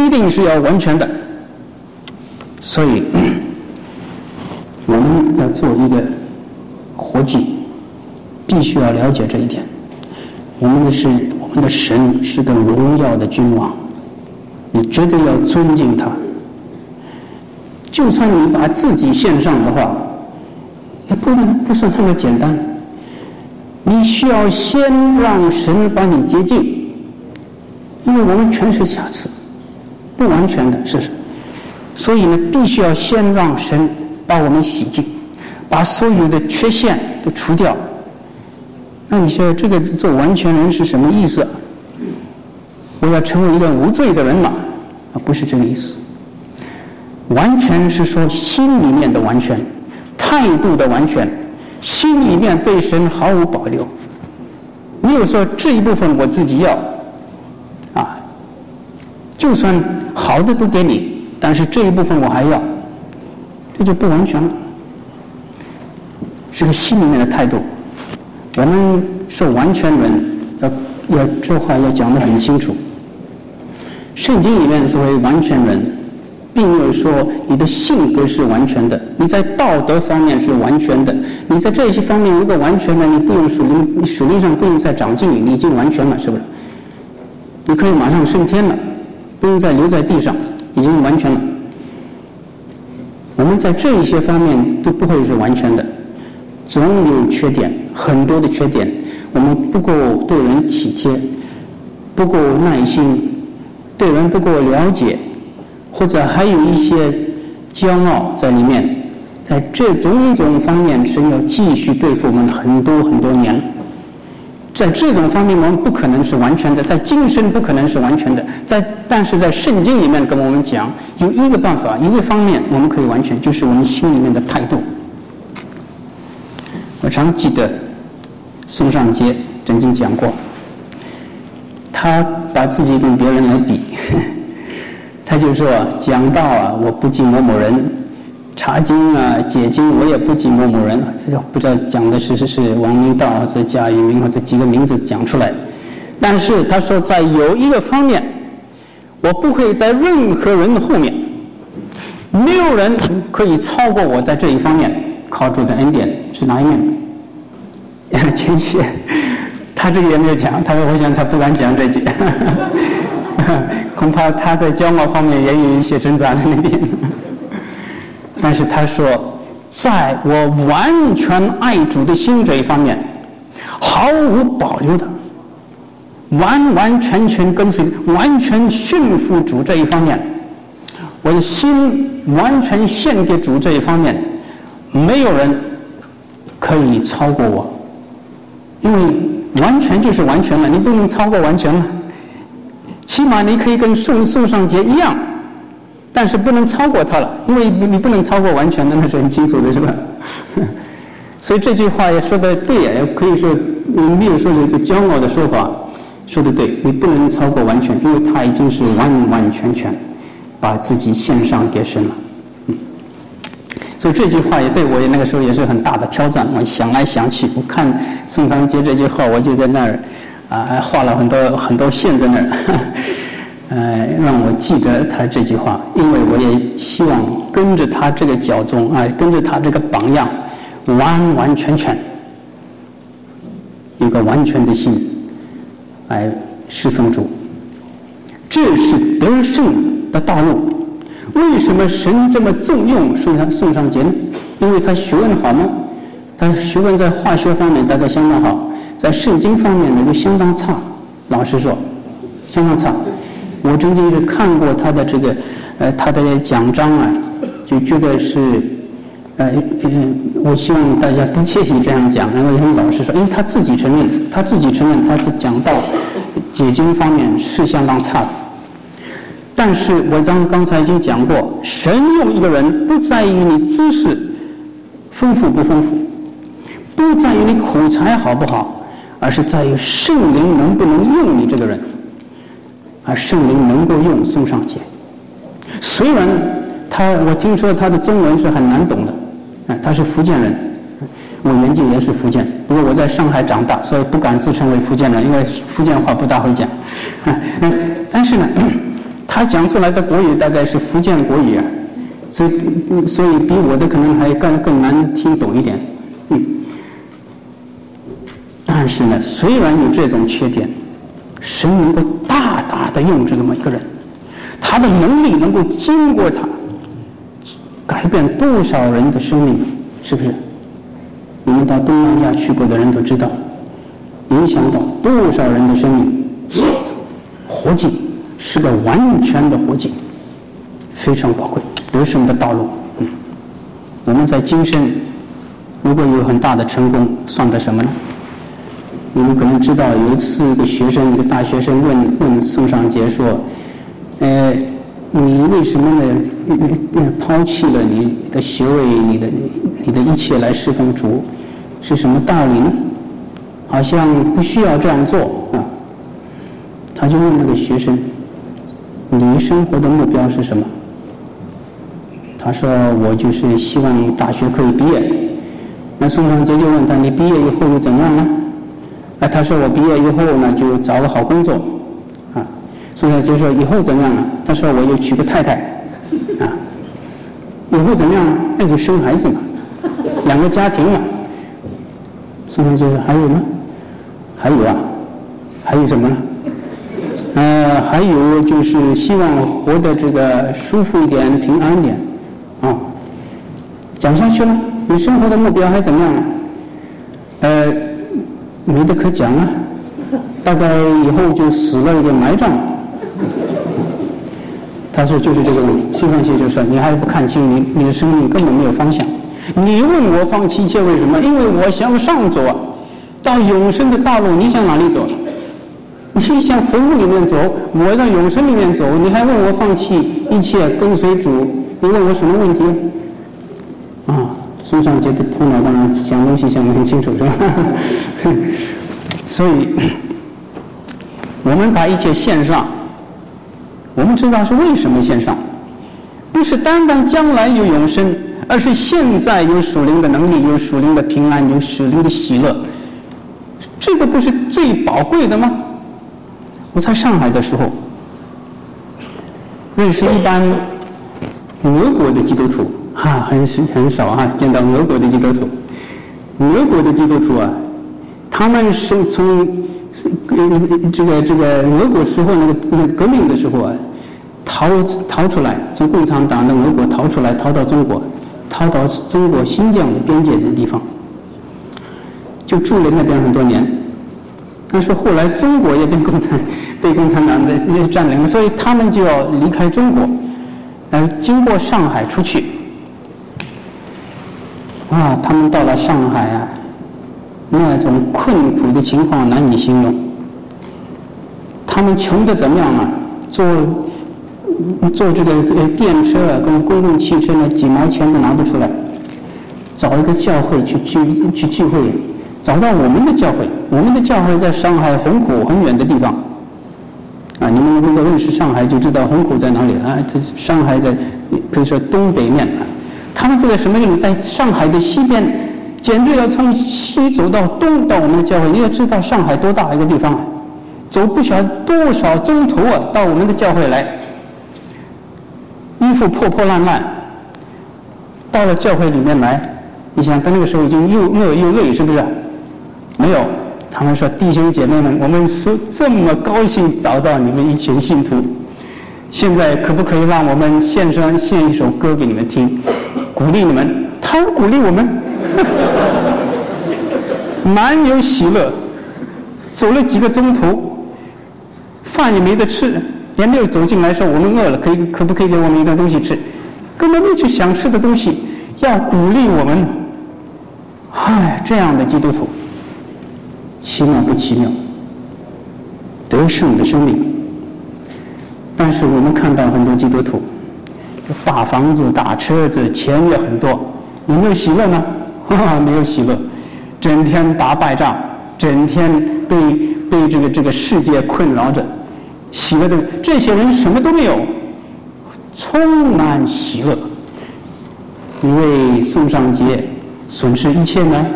A: 一定是要完全的。所以我们要做一个活祭，必须要了解这一点。我们的是我们的神是个荣耀的君王，你绝对要尊敬他。就算你把自己献上的话，也不能不是那么简单。你需要先让神把你洁净，因为我们全是瑕疵，不完全的，是不是？所以呢，必须要先让神把我们洗净，把所有的缺陷都除掉。那你说这个做完全人是什么意思？我要成为一个无罪的人嘛？啊，不是这个意思。完全是说心里面的完全，态度的完全，心里面对神毫无保留。没有说这一部分我自己要，啊，就算好的都给你，但是这一部分我还要，这就不完全了。是个心里面的态度。我们是完全人，要要这话要讲得很清楚。圣经里面所谓完全人，并没有说你的性格是完全的，你在道德方面是完全的，你在这些方面如果完全了，你不用属灵，你属灵上不用再长进，你已经完全了，是不是？你可以马上升天了，不用再留在地上，已经完全了。我们在这一些方面都不会是完全的，总有缺点，很多的缺点。我们不够对人体贴，不够耐心，对人不够了解，或者还有一些骄傲在里面。在这种种方面，神要继续对付我们很多很多年。在这种方面，我们不可能是完全的，在今生不可能是完全的，在但是在圣经里面跟我们讲，有一个办法，一个方面我们可以完全，就是我们心里面的态度。我常记得宋尚节曾经讲过，他把自己跟别人来比，他就说讲道啊，我不及某某人；查经啊、解经，我也不及某某人。这个不知道讲的是是是王明道或者贾宇明或者几个名字讲出来。但是他说，在有一个方面，我不会在任何人的后面，没有人可以超过我在这一方面。靠主的恩典是哪一面？谦虚，他这个也没有讲，他说我想他不敢讲这句，恐怕他在骄傲方面也有一些挣扎在那边。但是他说，在我完全爱主的心这一方面，毫无保留的，完完全全跟随、完全驯服主这一方面，我的心完全献给主这一方面，没有人可以超过我，因为完全就是完全了，你不能超过完全了。起码你可以跟宋宋尚节一样，但是不能超过他了，因为你不能超过完全的，那是很清楚的，是吧？所以这句话也说得对呀，也可以说没有说是一个骄傲的说法，说得对，你不能超过完全，因为他已经是完完全全把自己献上给神了。所以这句话也对我那个时候也是很大的挑战。我想来想去，我看宋尚节这句话，我就在那儿啊画了很多很多线在那儿，呃，让我记得他这句话，因为我也希望跟着他这个脚踪啊，跟着他这个榜样，完完全全有个完全的心来侍奉主，这是得胜的道路。为什么神这么重用宋尚节呢？因为他学问好吗？他学问在化学方面大概相当好，在圣经方面呢就相当差。老实说，相当差。我曾经是看过他的这个，呃，他的讲章啊，就觉得是，呃呃，我希望大家不介意这样讲，因为老实说，因为他自己承认，他自己承认他是讲道解经方面是相当差的。但是我刚刚才已经讲过，神用一个人不在于你知识丰富不丰富，不在于你口才好不好，而是在于圣灵能不能用你这个人。而圣灵能够用宋尚节，虽然他我听说他的中文是很难懂的，啊，他是福建人，我原籍也是福建，不过我在上海长大，所以不敢自称为福建人，因为福建话不大会讲。啊、但是呢， 他讲出来的国语大概是福建国语啊，所以所以比我的可能还更更难听懂一点。嗯，但是呢，虽然有这种缺点，神能够大大的用这么一个人，他的能力能够经过他改变多少人的生命，是不是？你们到东南亚去过的人都知道，影响到多少人的生命，活境是个完全的活境，非常宝贵，得胜的道路。嗯，我们在今生如果有很大的成功，算得什么呢？你们可能知道，有一次一个学生，一个大学生问问宋尚节说：“呃，你为什么呢？抛弃了你的学位，你的你的一切来侍奉主，是什么道理呢？好像不需要这样做啊。”他就问那个学生：“你生活的目标是什么？”他说：“我就是希望大学可以毕业。”那宋尚节就问他：“你毕业以后又怎么样呢？”哎，他说：“我毕业以后呢，就找个好工作。”啊，宋尚节说：“以后怎么样呢？”他说：“我就娶个太太。”啊，以后怎么样？那就生孩子嘛，两个家庭嘛。宋尚节说：“还有呢？还有啊，还有什么呢？呃，还有就是希望活得这个舒服一点，平安一点。”啊，讲下去了，你生活的目标还怎么样呢？呃。没得可讲啊，大概以后就死了就埋葬。他说就是这个问题。宋尚节就说：“你还不看清你你的生命根本没有方向。你问我放弃一切为什么？因为我向上走啊，到永生的道路。你向哪里走？你向坟墓里面走，我到永生里面走。你还问我放弃一切跟随主？你问我什么问题？啊？”宋尚节的头脑当然想东西想得很清楚，是吧？所以，我们把一切献上，我们知道是为什么献上，不是单单将来有永生，而是现在有属灵的能力，有属灵的平安，有属灵的喜乐，这个不是最宝贵的吗？我在上海的时候，认识一般俄国的基督徒。哈、啊，很很少啊，见到俄国的基督徒。俄国的基督徒啊，他们是从这个这个俄国时候那个那个革命的时候啊，逃逃出来，从共产党的俄国逃出来，逃到中国，逃到中国新疆的边界的地方，就住了那边很多年。但是后来中国也被共产被共产党的占领了，所以他们就要离开中国，呃，经过上海出去。啊，他们到了上海啊，那种困苦的情况难以形容。他们穷得怎么样啊？坐坐这个呃电车啊，跟公共汽车呢，几毛钱都拿不出来。找一个教会去聚去聚会，找到我们的教会，我们的教会在上海虹口很远的地方。啊，你们如果认识上海，就知道虹口在哪里啊？这上海在可以说东北面啊。他们住在什么地方？在上海的西边，简直要从西走到东到我们的教会。你要知道上海多大一个地方啊，走不晓得多少钟头啊，到我们的教会来。衣服破破烂烂，到了教会里面来，你想他那个时候已经又饿又累，是不是？没有，他们说弟兄姐妹们，我们说这么高兴找到你们一群信徒。现在可不可以让我们献上献一首歌给你们听，鼓励你们？他鼓励我们，满有喜乐。走了几个钟头，饭也没得吃，也没有走进来说我们饿了，可以可不可以给我们一点东西吃？根本没去想吃的东西，要鼓励我们。唉，这样的基督徒，奇妙不奇妙？得胜的生命。但是我们看到很多基督徒，大房子、大车子，钱也很多，有没有喜乐呢？哈哈，没有喜乐，整天打败仗，整天被被这个这个世界困扰着，喜乐的这些人什么都没有，充满喜乐。你为宋尚节损失一切呢？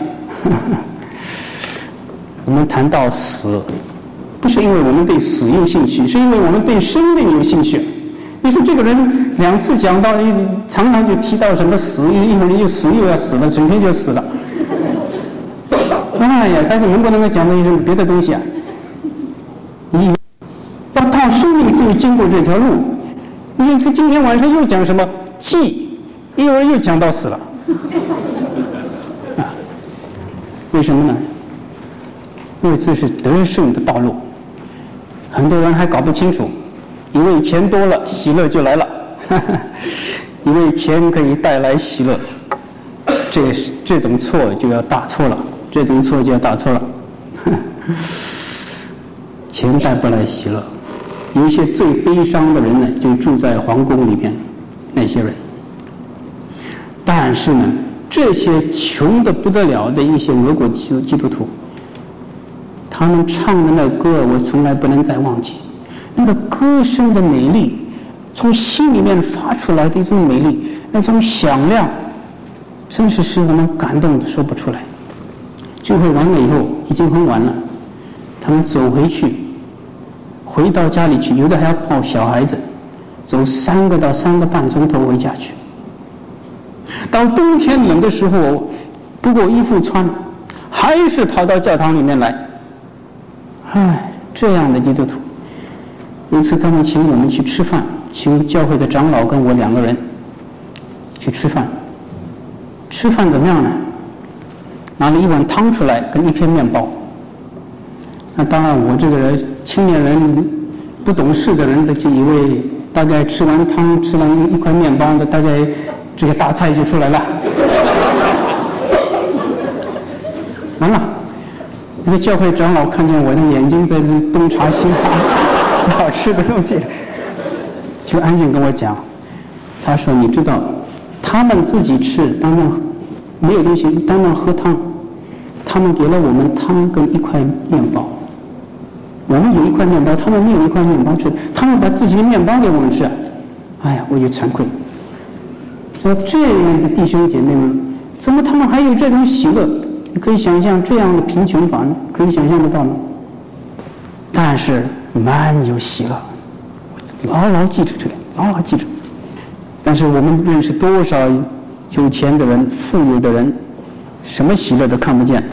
A: 我们谈到死，不是因为我们对死有兴趣，是因为我们对生命有兴趣。 说这个人两次讲到，常常就提到什么死，一会儿又死又要死了，整天就死了。哎呀，咱能不能够讲到一种别的东西啊？你要到生命只有经过这条路。你看他今天晚上又讲什么记，一会儿又讲到死了。啊，为什么呢？因为这是得胜的道路。很多人还搞不清楚，以为钱多了喜乐就来了，以为钱可以带来喜乐，这这种错就要大错了，这种错就要大错了。钱带不来喜乐，有一些最悲伤的人呢，就住在皇宫里面，那些人。但是呢，这些穷得不得了的一些俄国基督基督徒，他们唱的那歌，我从来不能再忘记。那个歌声的美丽，从心里面发出来的一种美丽，那种响亮，真是使我们感动的说不出来。聚会完了以后，已经很晚了，他们走回去，回到家里去，有的还要抱小孩子，走三个到三个半钟头回家去。到冬天冷的时候，不够衣服穿，还是跑到教堂里面来。唉，这样的基督徒。有一次他们请我们去吃饭，请教会的长老跟我两个人去吃饭。吃饭怎么样呢？拿了一碗汤出来跟一片面包。那当然我这个人青年人不懂事的人就以为大概吃完汤吃了一块面包的，大概这个大菜就出来了。完了，那个教会长老看见我的眼睛在这东查西查找吃的东西，就安静跟我讲，他说你知道他们自己吃当然没有东西，当然喝汤，他们给了我们汤跟一块面包，我们有一块面包，他们没有一块面包吃，他们把自己的面包给我们吃。哎呀，我就惭愧，说这样的弟兄姐妹们，怎么他们还有这种喜乐？你可以想象这样的贫穷法呢？可以想象得到吗？但是蛮有喜乐，牢牢记着这个，牢牢记着。但是我们认识多少有钱的人、富有的人，什么喜乐都看不见。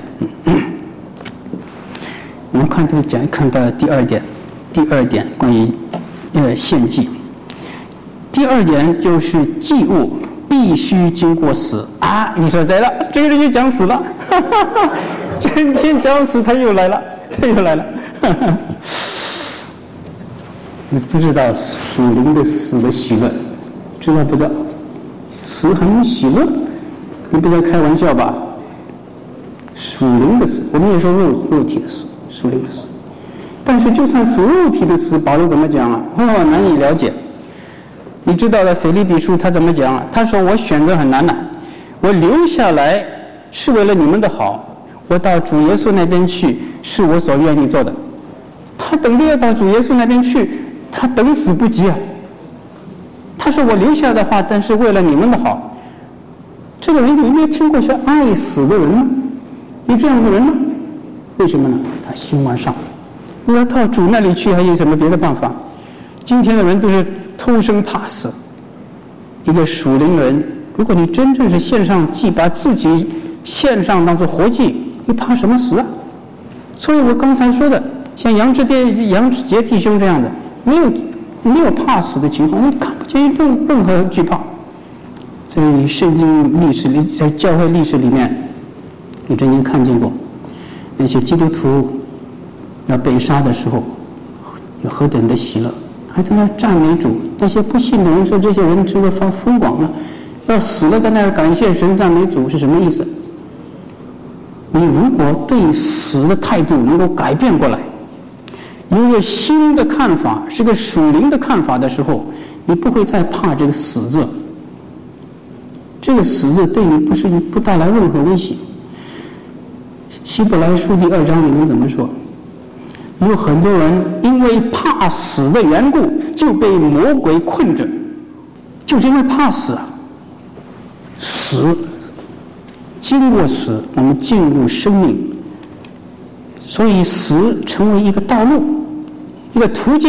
A: 我们看这个讲看到第二点，第二点关于呃献祭。第二点就是祭物必须经过死啊！你说对了，这个人就讲死了，哈哈哈，整天讲死，他又来了，他又来了。哈哈，你不知道属灵的死的喜乐，知道不知道？死很有喜乐，你不在开玩笑吧？属灵的死，我们也说肉肉体的死，属灵的死。但是就算属肉体的死，保罗怎么讲啊？哦，难以了解。你知道了，腓立比书他怎么讲啊？他说我选择很难的，我留下来是为了你们的好，我到主耶稣那边去是我所愿意做的。他等着要到主耶稣那边去，他等死不及啊。他说我留下的话，但是为了你们的好。这个人有没有听过是爱死的人呢？有这样的人呢？为什么呢？他心往上，我要到主那里去，还有什么别的办法？今天的人都是偷生怕死。一个属灵人，如果你真正是献上祭，把自己献上当作活祭，你怕什么死啊？所以我刚才说的，像杨志爹、杨志杰弟兄这样的，没有没有怕死的情况，你看不见任任何惧怕。在圣经历史里，在教会历史里面，你曾经看见过那些基督徒要被杀的时候，有何等的喜乐，还在那赞美主。那些不信的人说，这些人这个发疯狂了，要死了在那儿感谢神、赞美主，是什么意思？你如果对死的态度能够改变过来，有一个新的看法，是个属灵的看法的时候，你不会再怕这个死字。这个死字对你不是不带来任何威胁。希伯来书第二章里面怎么说？有很多人因为怕死的缘故，就被魔鬼困着，就是因为怕死啊。死，经过死，我们进入生命，所以死成为一个道路，一个途径，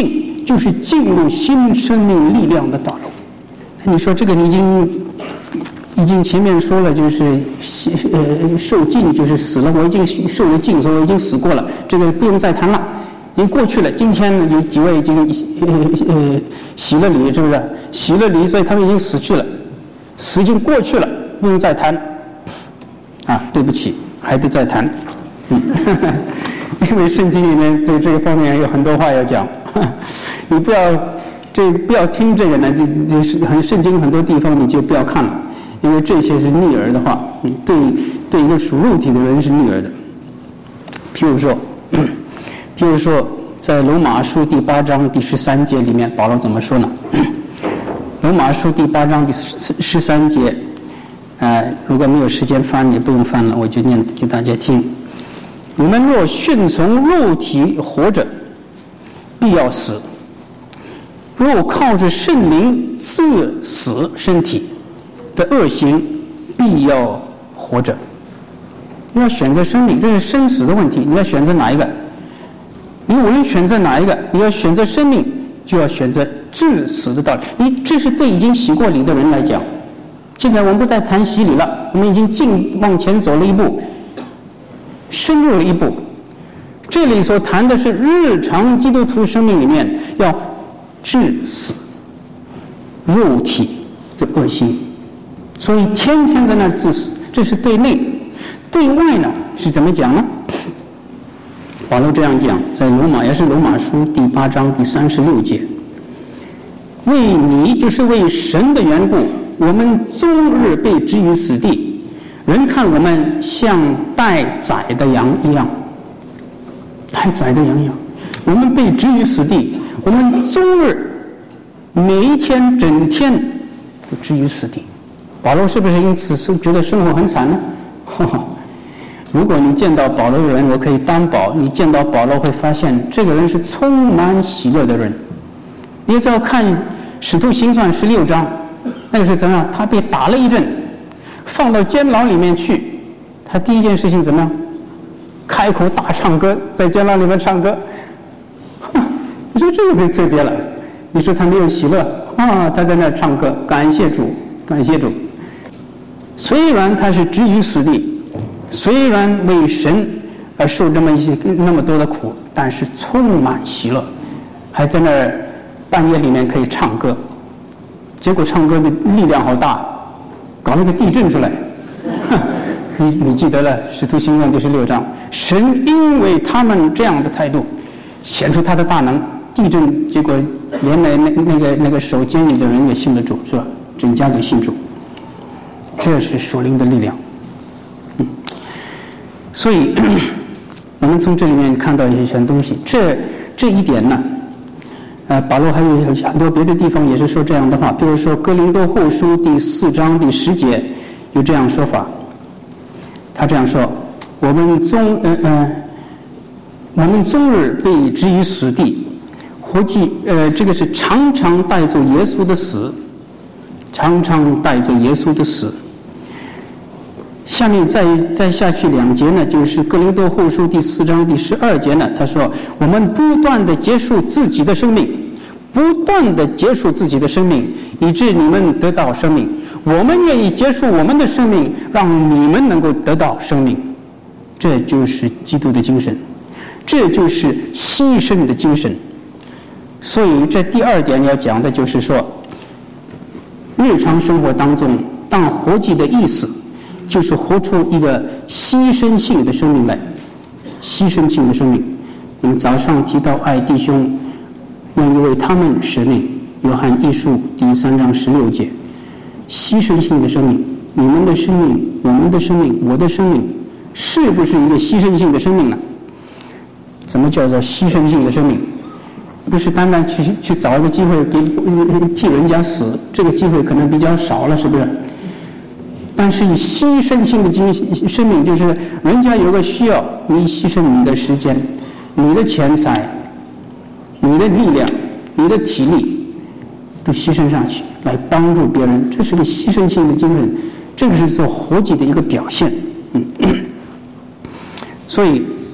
A: 就是进入新生命力量的道路。你说这个你已经已经前面说了，就是呃受尽就是死了，我已经受了尽，所以我已经死过了，这个不用再谈了，已经过去了。今天有几位已经呃呃洗了礼，是不是？洗了礼，所以他们已经死去了，死已经过去了，不用再谈。啊，对不起，还得再谈。嗯，因为圣经里面对这个方面有很多话要讲，你不要这不要听这个呢，就是很圣经很多地方你就不要看了，因为这些是逆耳的话，对对一个属肉体的人是逆耳的。譬如说，譬如说在罗马书第八章第十三节里面，保罗怎么说呢？罗马书第八章第十三节。呃，如果没有时间翻，也不用翻了，我就念给大家听。你们若顺从肉体活着，必要死；若靠着圣灵致死身体的恶行，必要活着。你要选择生命，这是生死的问题，你要选择哪一个？你无论选择哪一个，你要选择生命，就要选择致死的道理。你这是对已经洗过礼的人来讲。现在我们不再谈洗礼了，我们已经进往前走了一步，深入了一步。这里所谈的是日常基督徒生命里面要致死肉体的恶行，所以天天在那儿致死，这是对内。对外呢是怎么讲呢？保罗这样讲，在罗马也是罗马书第八章第三十六节，为你就是为神的缘故，我们终日被置于死地，人看我们像待宰的羊一样，待宰的羊一样，我们被置于死地，我们终日每一天整天都置于死地。保罗是不是因此是觉得生活很惨呢？呵呵，如果你见到保罗的人，我可以担保，你见到保罗会发现这个人是充满喜乐的人。你只要看《使徒行传》十六章。那个是怎么样？他被打了一阵，放到监牢里面去。他第一件事情怎么样？开口大唱歌，在监牢里面唱歌。你说这个就特别了。你说他没有喜乐啊？他在那儿唱歌，感谢主，感谢主。虽然他是置于死地，虽然为神而受这么一些那么多的苦，但是充满喜乐，还在那儿半夜里面可以唱歌。结果唱歌的力量好大，搞了个地震出来。你你记得了《使徒行传》第十六章，神因为他们这样的态度，显出他的大能，地震，结果连那那那个那个守监狱的人也信了主，是吧？整家都信主，这是属灵的力量。嗯，所以我们从这里面看到一些东西，这这一点呢。呃，保罗还有很多别的地方也是说这样的话，比如说哥林多后书第四章第十节有这样说法，他这样说：我们终呃呃，我们终日被置于死地，活计呃这个是常常带着耶稣的死，常常带着耶稣的死。下面再再下去两节呢，就是哥林多后书第四章第十二节呢，他说：我们不断的结束自己的生命，不断的结束自己的生命，以致你们得到生命。我们愿意结束我们的生命，让你们能够得到生命。这就是基督的精神，这就是牺牲的精神。所以这第二点要讲的就是说，日常生活当中当活祭的意思就是活出一个牺牲性的生命来，牺牲性的生命。我们早上提到爱弟兄，愿意为他们舍命，约翰一书第三章十六节，牺牲性的生命，你们的生命，我们的生命，我的生命，是不是一个牺牲性的生命呢？怎么叫做牺牲性的生命？不是单单去去找一个机会给替人家死，这个机会可能比较少了，是不是？但是以牺牲性的精生命，就是人家有个需要，你牺牲你的时间、你的钱财、你的力量、你的体力，都牺牲上去来帮助别人，这是个牺牲性的精神，这个是做活祭的一个表现。嗯，所以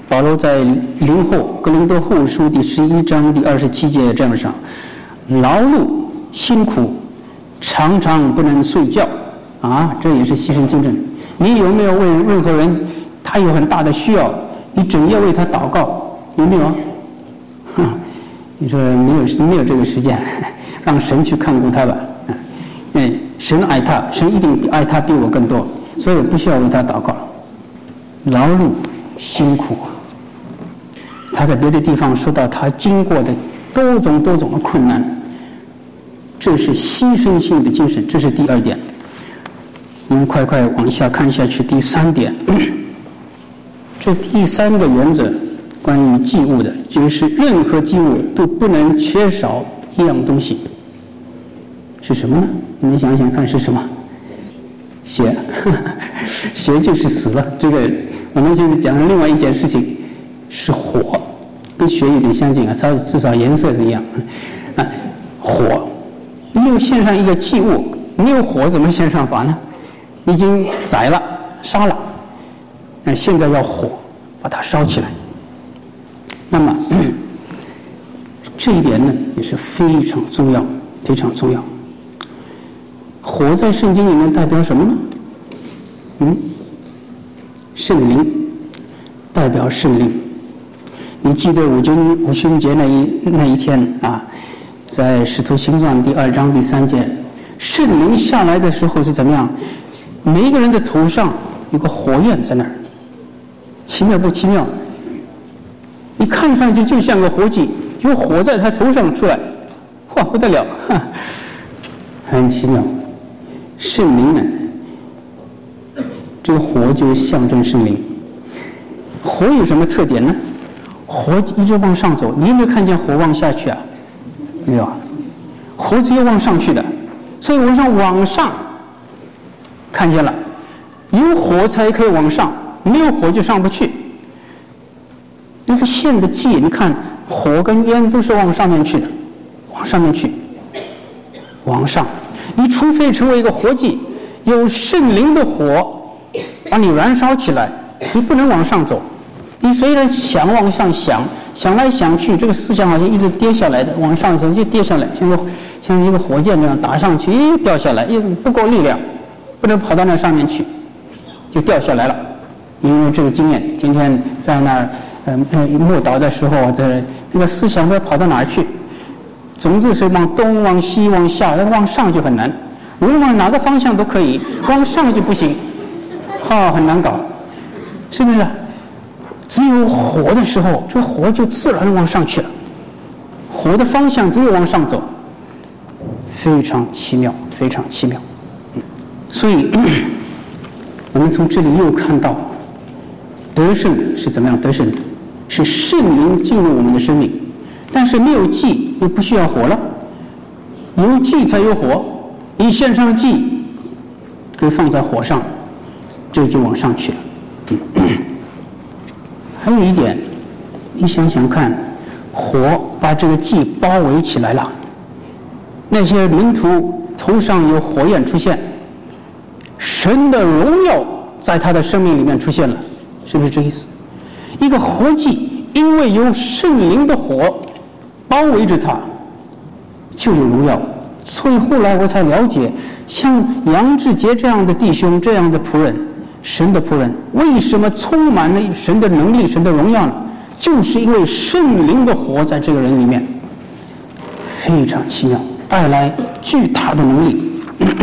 A: 保罗在林后哥林多后书第十一章第二十七节这样上：劳碌辛苦，常常不能睡觉啊，这也是牺牲精神。你有没有为任何人他有很大的需要，你整夜为他祷告？有没有？哼，你说没有没有这个时间，让神去看顾他吧。嗯，神爱他，神一定爱他比我更多，所以我不需要为他祷告。劳碌辛苦，他在别的地方说到他经过的多种多种的困难，这是牺牲性的精神，这是第二点。我们快快往下看下去，第三点，这第三个原则关于祭物的，就是任何祭物都不能缺少一样东西，是什么呢？你们想想看是什么？血，血就是死了。这个我们现在讲的另外一件事情是火，跟血有点相近啊，它至少颜色是一样啊。火，你又献上一个祭物，没有火怎么献上法呢？已经宰了杀了，那现在要火把它烧起来。那么、嗯、这一点呢也是非常重要非常重要。火在圣经里面代表什么呢？嗯，圣灵，代表圣灵。你记得五旬五旬节那一那一天啊，在使徒行传第二章第三节，圣灵下来的时候是怎么样？每一个人的头上有个火焰在那儿，奇妙不奇妙？你看上去就像个活祭，有火在他头上出来，哇，不得了，很奇妙。圣灵呢，这个火就象征圣灵。火有什么特点呢？火一直往上走，你有没有看见火往下去啊？没有啊，火只有往上去的，所以往上往上，看见了，有火才可以往上，没有火就上不去。那个线的迹，你看火跟烟都是往上面去的，往上面去，往上。你除非成为一个活祭，有圣灵的火把你燃烧起来，你不能往上走。你虽然想往上想，想来想去，这个思想好像一直跌下来的，往上走就跌下来，像个像一个火箭这样打上去，一掉下来，又不够力量，不能跑到那上面去，就掉下来了。因为这个经验，天天在那儿嗯呃默祷的时候，在那个思想不知道跑到哪儿去。总之是往东、往西、往下，往上就很难。无论往哪个方向都可以，往上就不行，哈、哦，很难搞，是不是？只有火的时候，这个火就自然往上去了。火的方向只有往上走，非常奇妙，非常奇妙。所以，我们从这里又看到，得胜是怎么样得胜的？是圣灵进入我们的生命。但是没有祭又不需要火了，有祭才有火。你献上祭可以放在火上，这就往上去了。嗯、还有一点，你想想看，火把这个祭包围起来了，那些门徒头上有火焰出现，神的荣耀在他的生命里面出现了，是不是这意思？一个活祭因为有圣灵的火包围着他，就有荣耀。所以后来我才了解，像杨志杰这样的弟兄，这样的仆人，神的仆人，为什么充满了神的能力、神的荣耀呢？就是因为圣灵的火在这个人里面，非常奇妙，带来巨大的能力。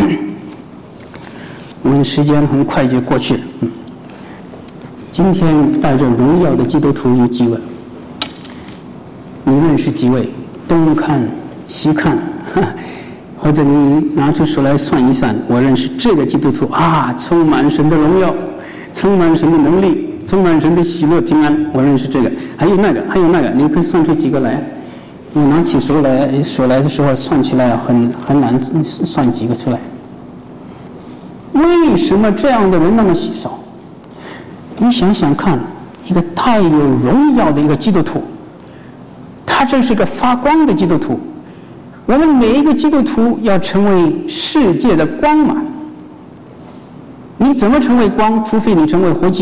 A: 我们时间很快就过去了。今天带着荣耀的基督徒有几位？你认识几位？东看西看，或者你拿出手来算一算，我认识这个基督徒啊，充满神的荣耀，充满神的能力，充满神的喜乐平安，我认识这个。还有那个，还有那个，你可以算出几个来？你拿起手来，手来的时候算起来很很难算几个出来。为什么这样的人那么稀少？你想想看，一个太有荣耀的一个基督徒，他真是一个发光的基督徒。我们每一个基督徒要成为世界的光嘛。你怎么成为光？除非你成为活祭。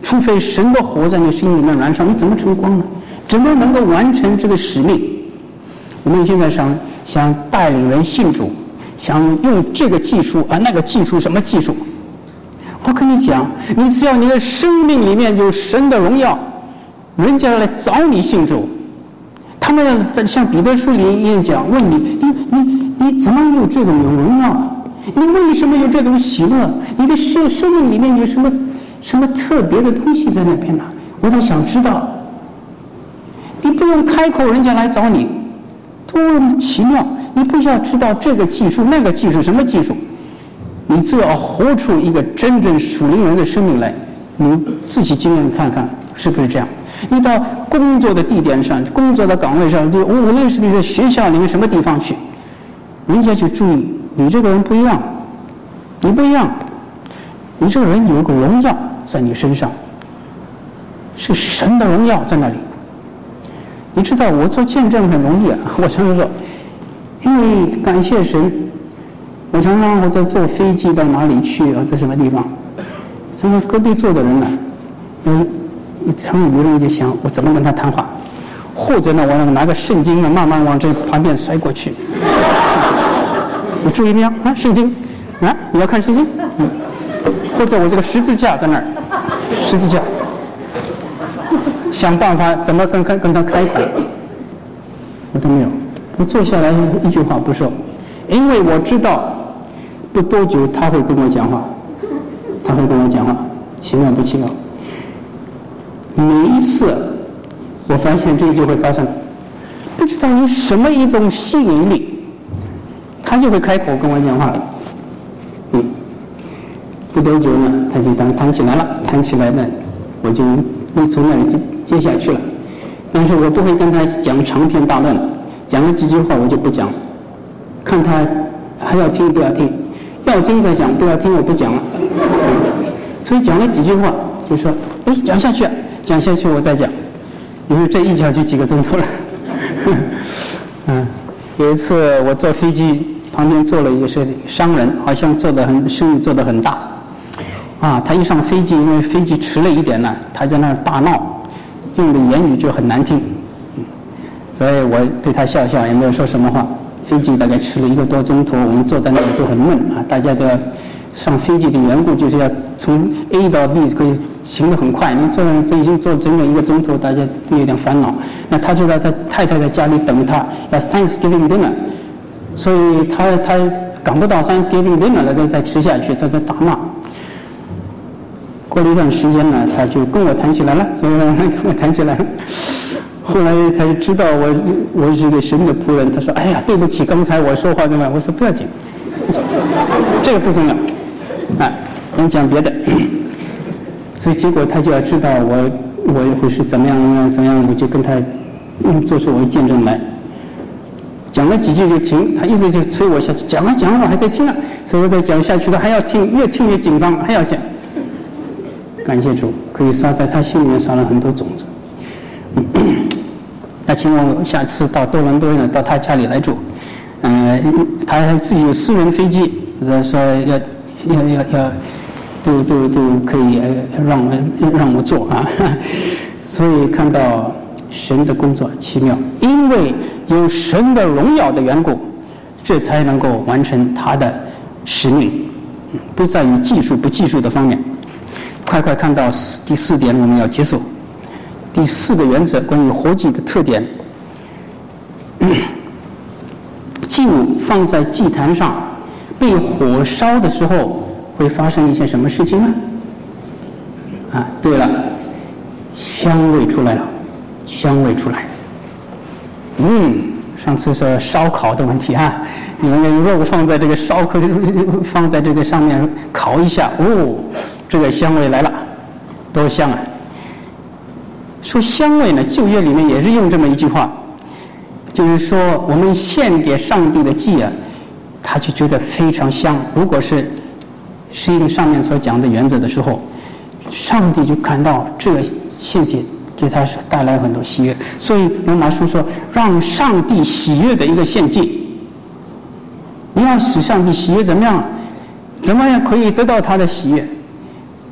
A: 除非神的火在你心里面燃烧，你怎么成光呢？怎么能够完成这个使命？我们现在想想带领人信主，想用这个技术啊，那个技术，什么技术？我跟你讲，你只要你的生命里面有神的荣耀，人家来找你信主，他们在像彼得书里面讲，问你，你你你怎么有这种荣耀？你为什么有这种喜乐？你的生生命里面有什么什么特别的东西在那边呢？我都想知道。你不用开口，人家来找你，多奇妙！你不需要知道这个技术、那个技术，什么技术？你只要活出一个真正属灵人的生命来，你自己经验看看是不是这样？你到工作的地点上、工作的岗位上，就无论是你在学校里面什么地方去，人家就注意你这个人不一样，你不一样，你这个人有个荣耀在你身上，是神的荣耀在那里。你知道我做见证很容易啊，我常常说，因为感谢神，我常常我在坐飞机到哪里去啊，在什么地方，这个隔壁坐的人呢，嗯，常常有人就想我怎么跟他谈话，或者呢，我拿个圣经呢，慢慢往这旁边摔过去。你注意没有啊？圣经啊，你要看圣经，嗯，或者我这个十字架在那儿，十字架。想办法怎么跟跟跟他开口，我都没有，我坐下来一句话不说，因为我知道不多久他会跟我讲话，他会跟我讲话，奇妙不奇妙？每一次我发现这就会发生，不知道你什么一种吸引力，他就会开口跟我讲话了，嗯，不多久呢，他就当谈起来了，谈起来呢，我就从那里接接下去了，但是我不会跟他讲长篇大论，讲了几句话我就不讲，看他还要听不要听，要听再讲，不要听我不讲了。所以讲了几句话就说，哎，讲下去，讲下去我再讲，因为这一讲就几个钟头了。嗯，有一次我坐飞机，旁边坐了一个是商人，好像做的很生意做得很大。啊，他一上飞机，因为飞机迟了一点呢，他在那儿大闹，用的言语就很难听，所以我对他笑笑，也没有说什么话。飞机大概迟了一个多钟头，我们坐在那里都很闷啊，大家都要上飞机的缘故就是要从 A 到 B 可以行得很快，你坐在这已经坐整整一个钟头，大家都有点烦恼。那他就在他太太在家里等他，要 Thanksgiving dinner， 所以他他赶不到 Thanksgiving dinner 了，再再吃下去，在这大骂。过了一段时间呢，他就跟我谈起来了，跟我谈起来了。后来他就知道我我是个神的仆人，他说：“哎呀，对不起，刚才我说话怎么样？”我说：“不要紧，这个不重要，啊，我们讲别的。”所以结果他就要知道我我会是怎么样怎么样，我就跟他嗯做出我的见证来。讲了几句就停，他一直就催我下去，讲了讲了我还在听啊，所以我再讲下去，他还要听，越听越紧张，还要讲。感谢主，可以撒在他心里面撒了很多种子。他请我下次到多伦多呢，到他家里来住。嗯、呃，他自己有私人飞机，说要要要要，都都都可以让我让我坐啊。所以看到神的工作奇妙，因为有神的荣耀的缘故，这才能够完成他的使命，不在于技术不技术的方面。快快看到第四点，我们要结束。第四个原则，关于活祭的特点。祭物放在祭坛上，被火烧的时候，会发生一些什么事情呢？啊，对了，香味出来了，香味出来。嗯，上次说烧烤的问题啊，你们肉放在这个烧烤，放在这个上面烤一下，哦。这个香味来了，多香啊！说香味呢，旧约里面也是用这么一句话，就是说我们献给上帝的祭啊，他就觉得非常香。如果是适应上面所讲的原则的时候，上帝就感到这个献祭给他是带来很多喜悦。所以罗马书说，让上帝喜悦的一个献祭，你要使上帝喜悦怎么样？怎么样可以得到他的喜悦？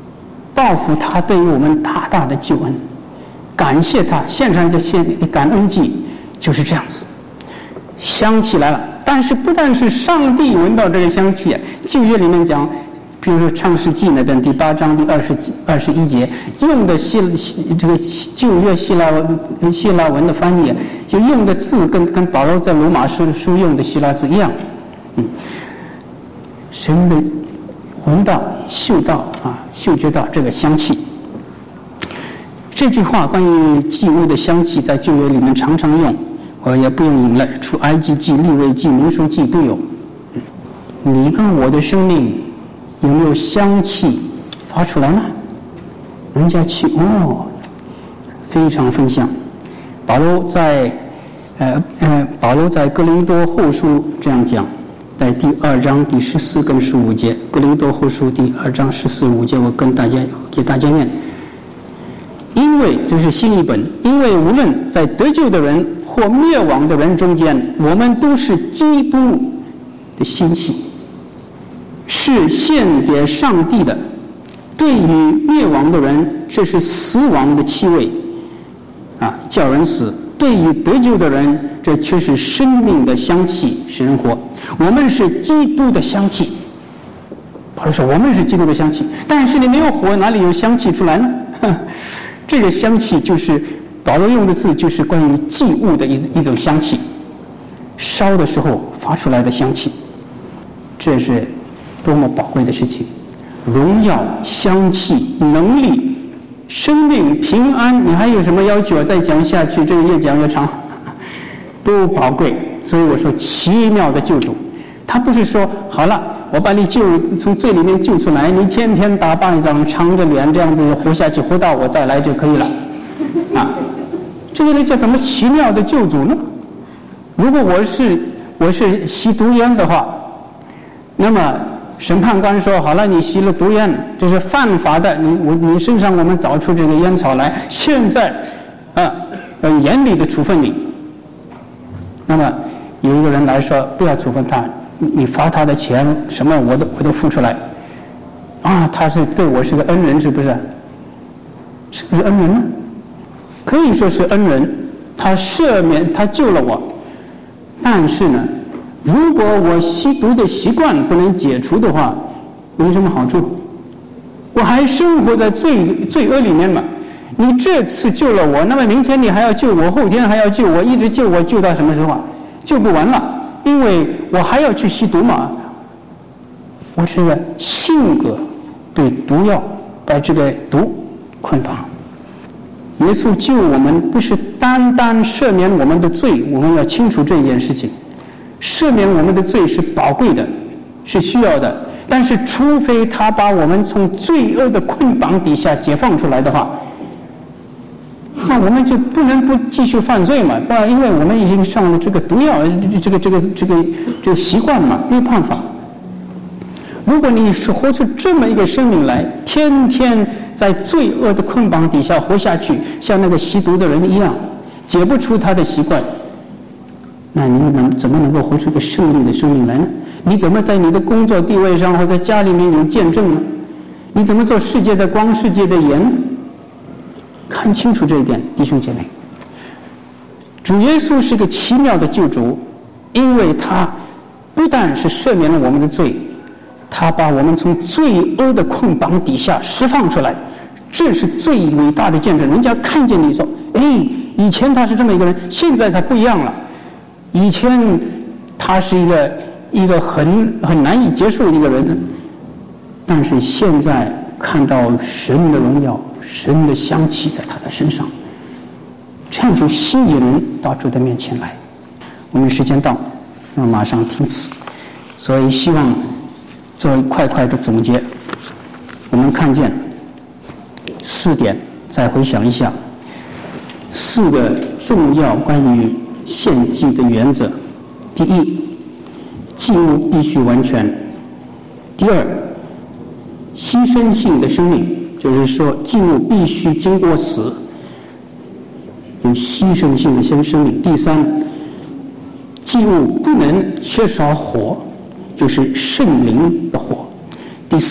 A: 报复他对于我们大大的救恩，感谢他，献上一个献感恩祭，就是这样子。香气来了，但是不但是上帝闻到这个香气，旧约里面讲，比如说创世纪那边第八章第二十二十一节用的希这个旧约希腊文希腊文的翻译，就用的字跟跟保罗在罗马书书用的希腊字一样，嗯，神的闻到嗅到啊嗅觉到这个香气。这句话关于祭物的香气在旧约里面常常用，我也不用引了，出埃及记、利未记、民数记都有。你跟我的生命有没有香气发出来呢？人家去哦，非常分享。保罗在呃呃，保罗在哥林多后书这样讲，在第二章第十四跟十五节，哥林多后书第二章十四五节，我跟大家给大家念。因为这是新译本，因为无论在得救的人或灭亡的人中间，我们都是基督的馨气，是献给上帝的。对于灭亡的人，这是死亡的气味啊，叫人死；对于得救的人，这却是生命的香气，使人活。我们是基督的香气。保罗说我们是基督的香气，但是你没有火，哪里有香气出来呢？这个香气就是保罗用的字，就是关于祭物的一一种香气，烧的时候发出来的香气，这是多么宝贵的事情！荣耀、香气、能力、生命、平安，你还有什么要求？再讲下去，这个越讲越长，都宝贵。所以我说，奇妙的救主，他不是说好了，我把你救从罪里面救出来，你天天打巴掌、长着脸这样子活下去，活到我再来就可以了，啊，这个人叫怎么奇妙的救主呢？如果我是我是吸毒烟的话，那么审判官说好了，你吸了毒烟，这是犯法的，你我你身上我们找出这个烟草来，现在啊要严厉的处分你。那么有一个人来说不要处分他，你罚他的钱什么我都我都付出来，啊，他是对我是个恩人，是不是？是不是恩人呢？可以说是恩人，他赦免，他救了我。但是呢，如果我吸毒的习惯不能解除的话，有什么好处？我还生活在罪罪恶里面嘛。你这次救了我，那么明天你还要救我，后天还要救我，一直救我，救到什么时候啊？救不完了。因为我还要去吸毒嘛，我这个性格被毒药把这个毒捆绑。耶稣救我们不是单单赦免我们的罪，我们要清楚这件事情。赦免我们的罪是宝贵的，是需要的，但是除非他把我们从罪恶的捆绑底下解放出来的话，那我们就不能不继续犯罪嘛，不然因为我们已经上了这个毒药，这个这个这个这个习惯嘛，没有办法。如果你是活出这么一个生命来，天天在罪恶的捆绑底下活下去，像那个吸毒的人一样，解不出他的习惯，那你能怎么能够活出一个胜利的生命来呢？你怎么在你的工作地位上或在家里面有见证呢？你怎么做世界的光、世界的盐呢？看清楚这一点，弟兄姐妹，主耶稣是个奇妙的救主，因为他不但是赦免了我们的罪，他把我们从罪恶的捆绑底下释放出来，这是最伟大的见证。人家看见你说，哎，以前他是这么一个人，现在他不一样了。以前他是一个一个很很难以接受的一个人，但是现在看到神的荣耀，神的香气在他的身上，这样就吸引人到主的面前来。我们时间到，要马上停止，所以希望做快快的总结。我们看见四点，再回想一下四个重要关于献祭的原则。第一，祭物必须完全；第二，牺牲性的生命，就是说祭物必须经过死，有牺牲性的生生命。第三，祭物不能缺少火，就是圣灵的火。第四，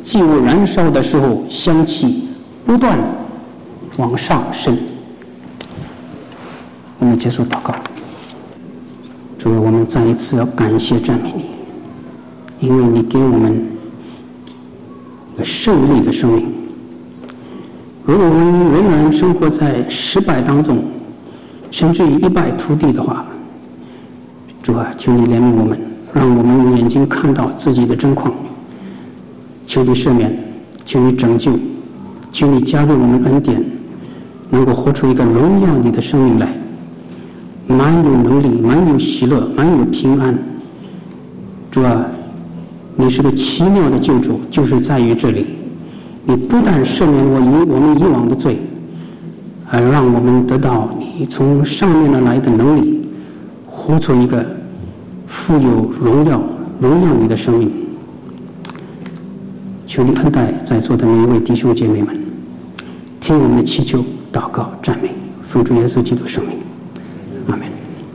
A: 祭物燃烧的时候，香气不断往上升。我们结束祷告。主，我们再一次要感谢赞美你，因为你给我们一个胜利的生命。如果我们仍然生活在失败当中，甚至于一败涂地的话，主啊，求你怜悯我们，让我们用眼睛看到自己的真况。求你赦免，求你拯救，求你加给我们恩典，能够活出一个荣耀你的生命来，满有能力，满有喜乐，满有平安。主啊，你是个奇妙的救主，就是在于这里，你不但赦免我以我们以往的罪，而让我们得到你从上面而来的能力，活出一个富有荣耀、荣耀你的生命。求你恩待在座的每一位弟兄姐妹们，听我们的祈求、祷告、赞美，奉主耶稣基督圣名。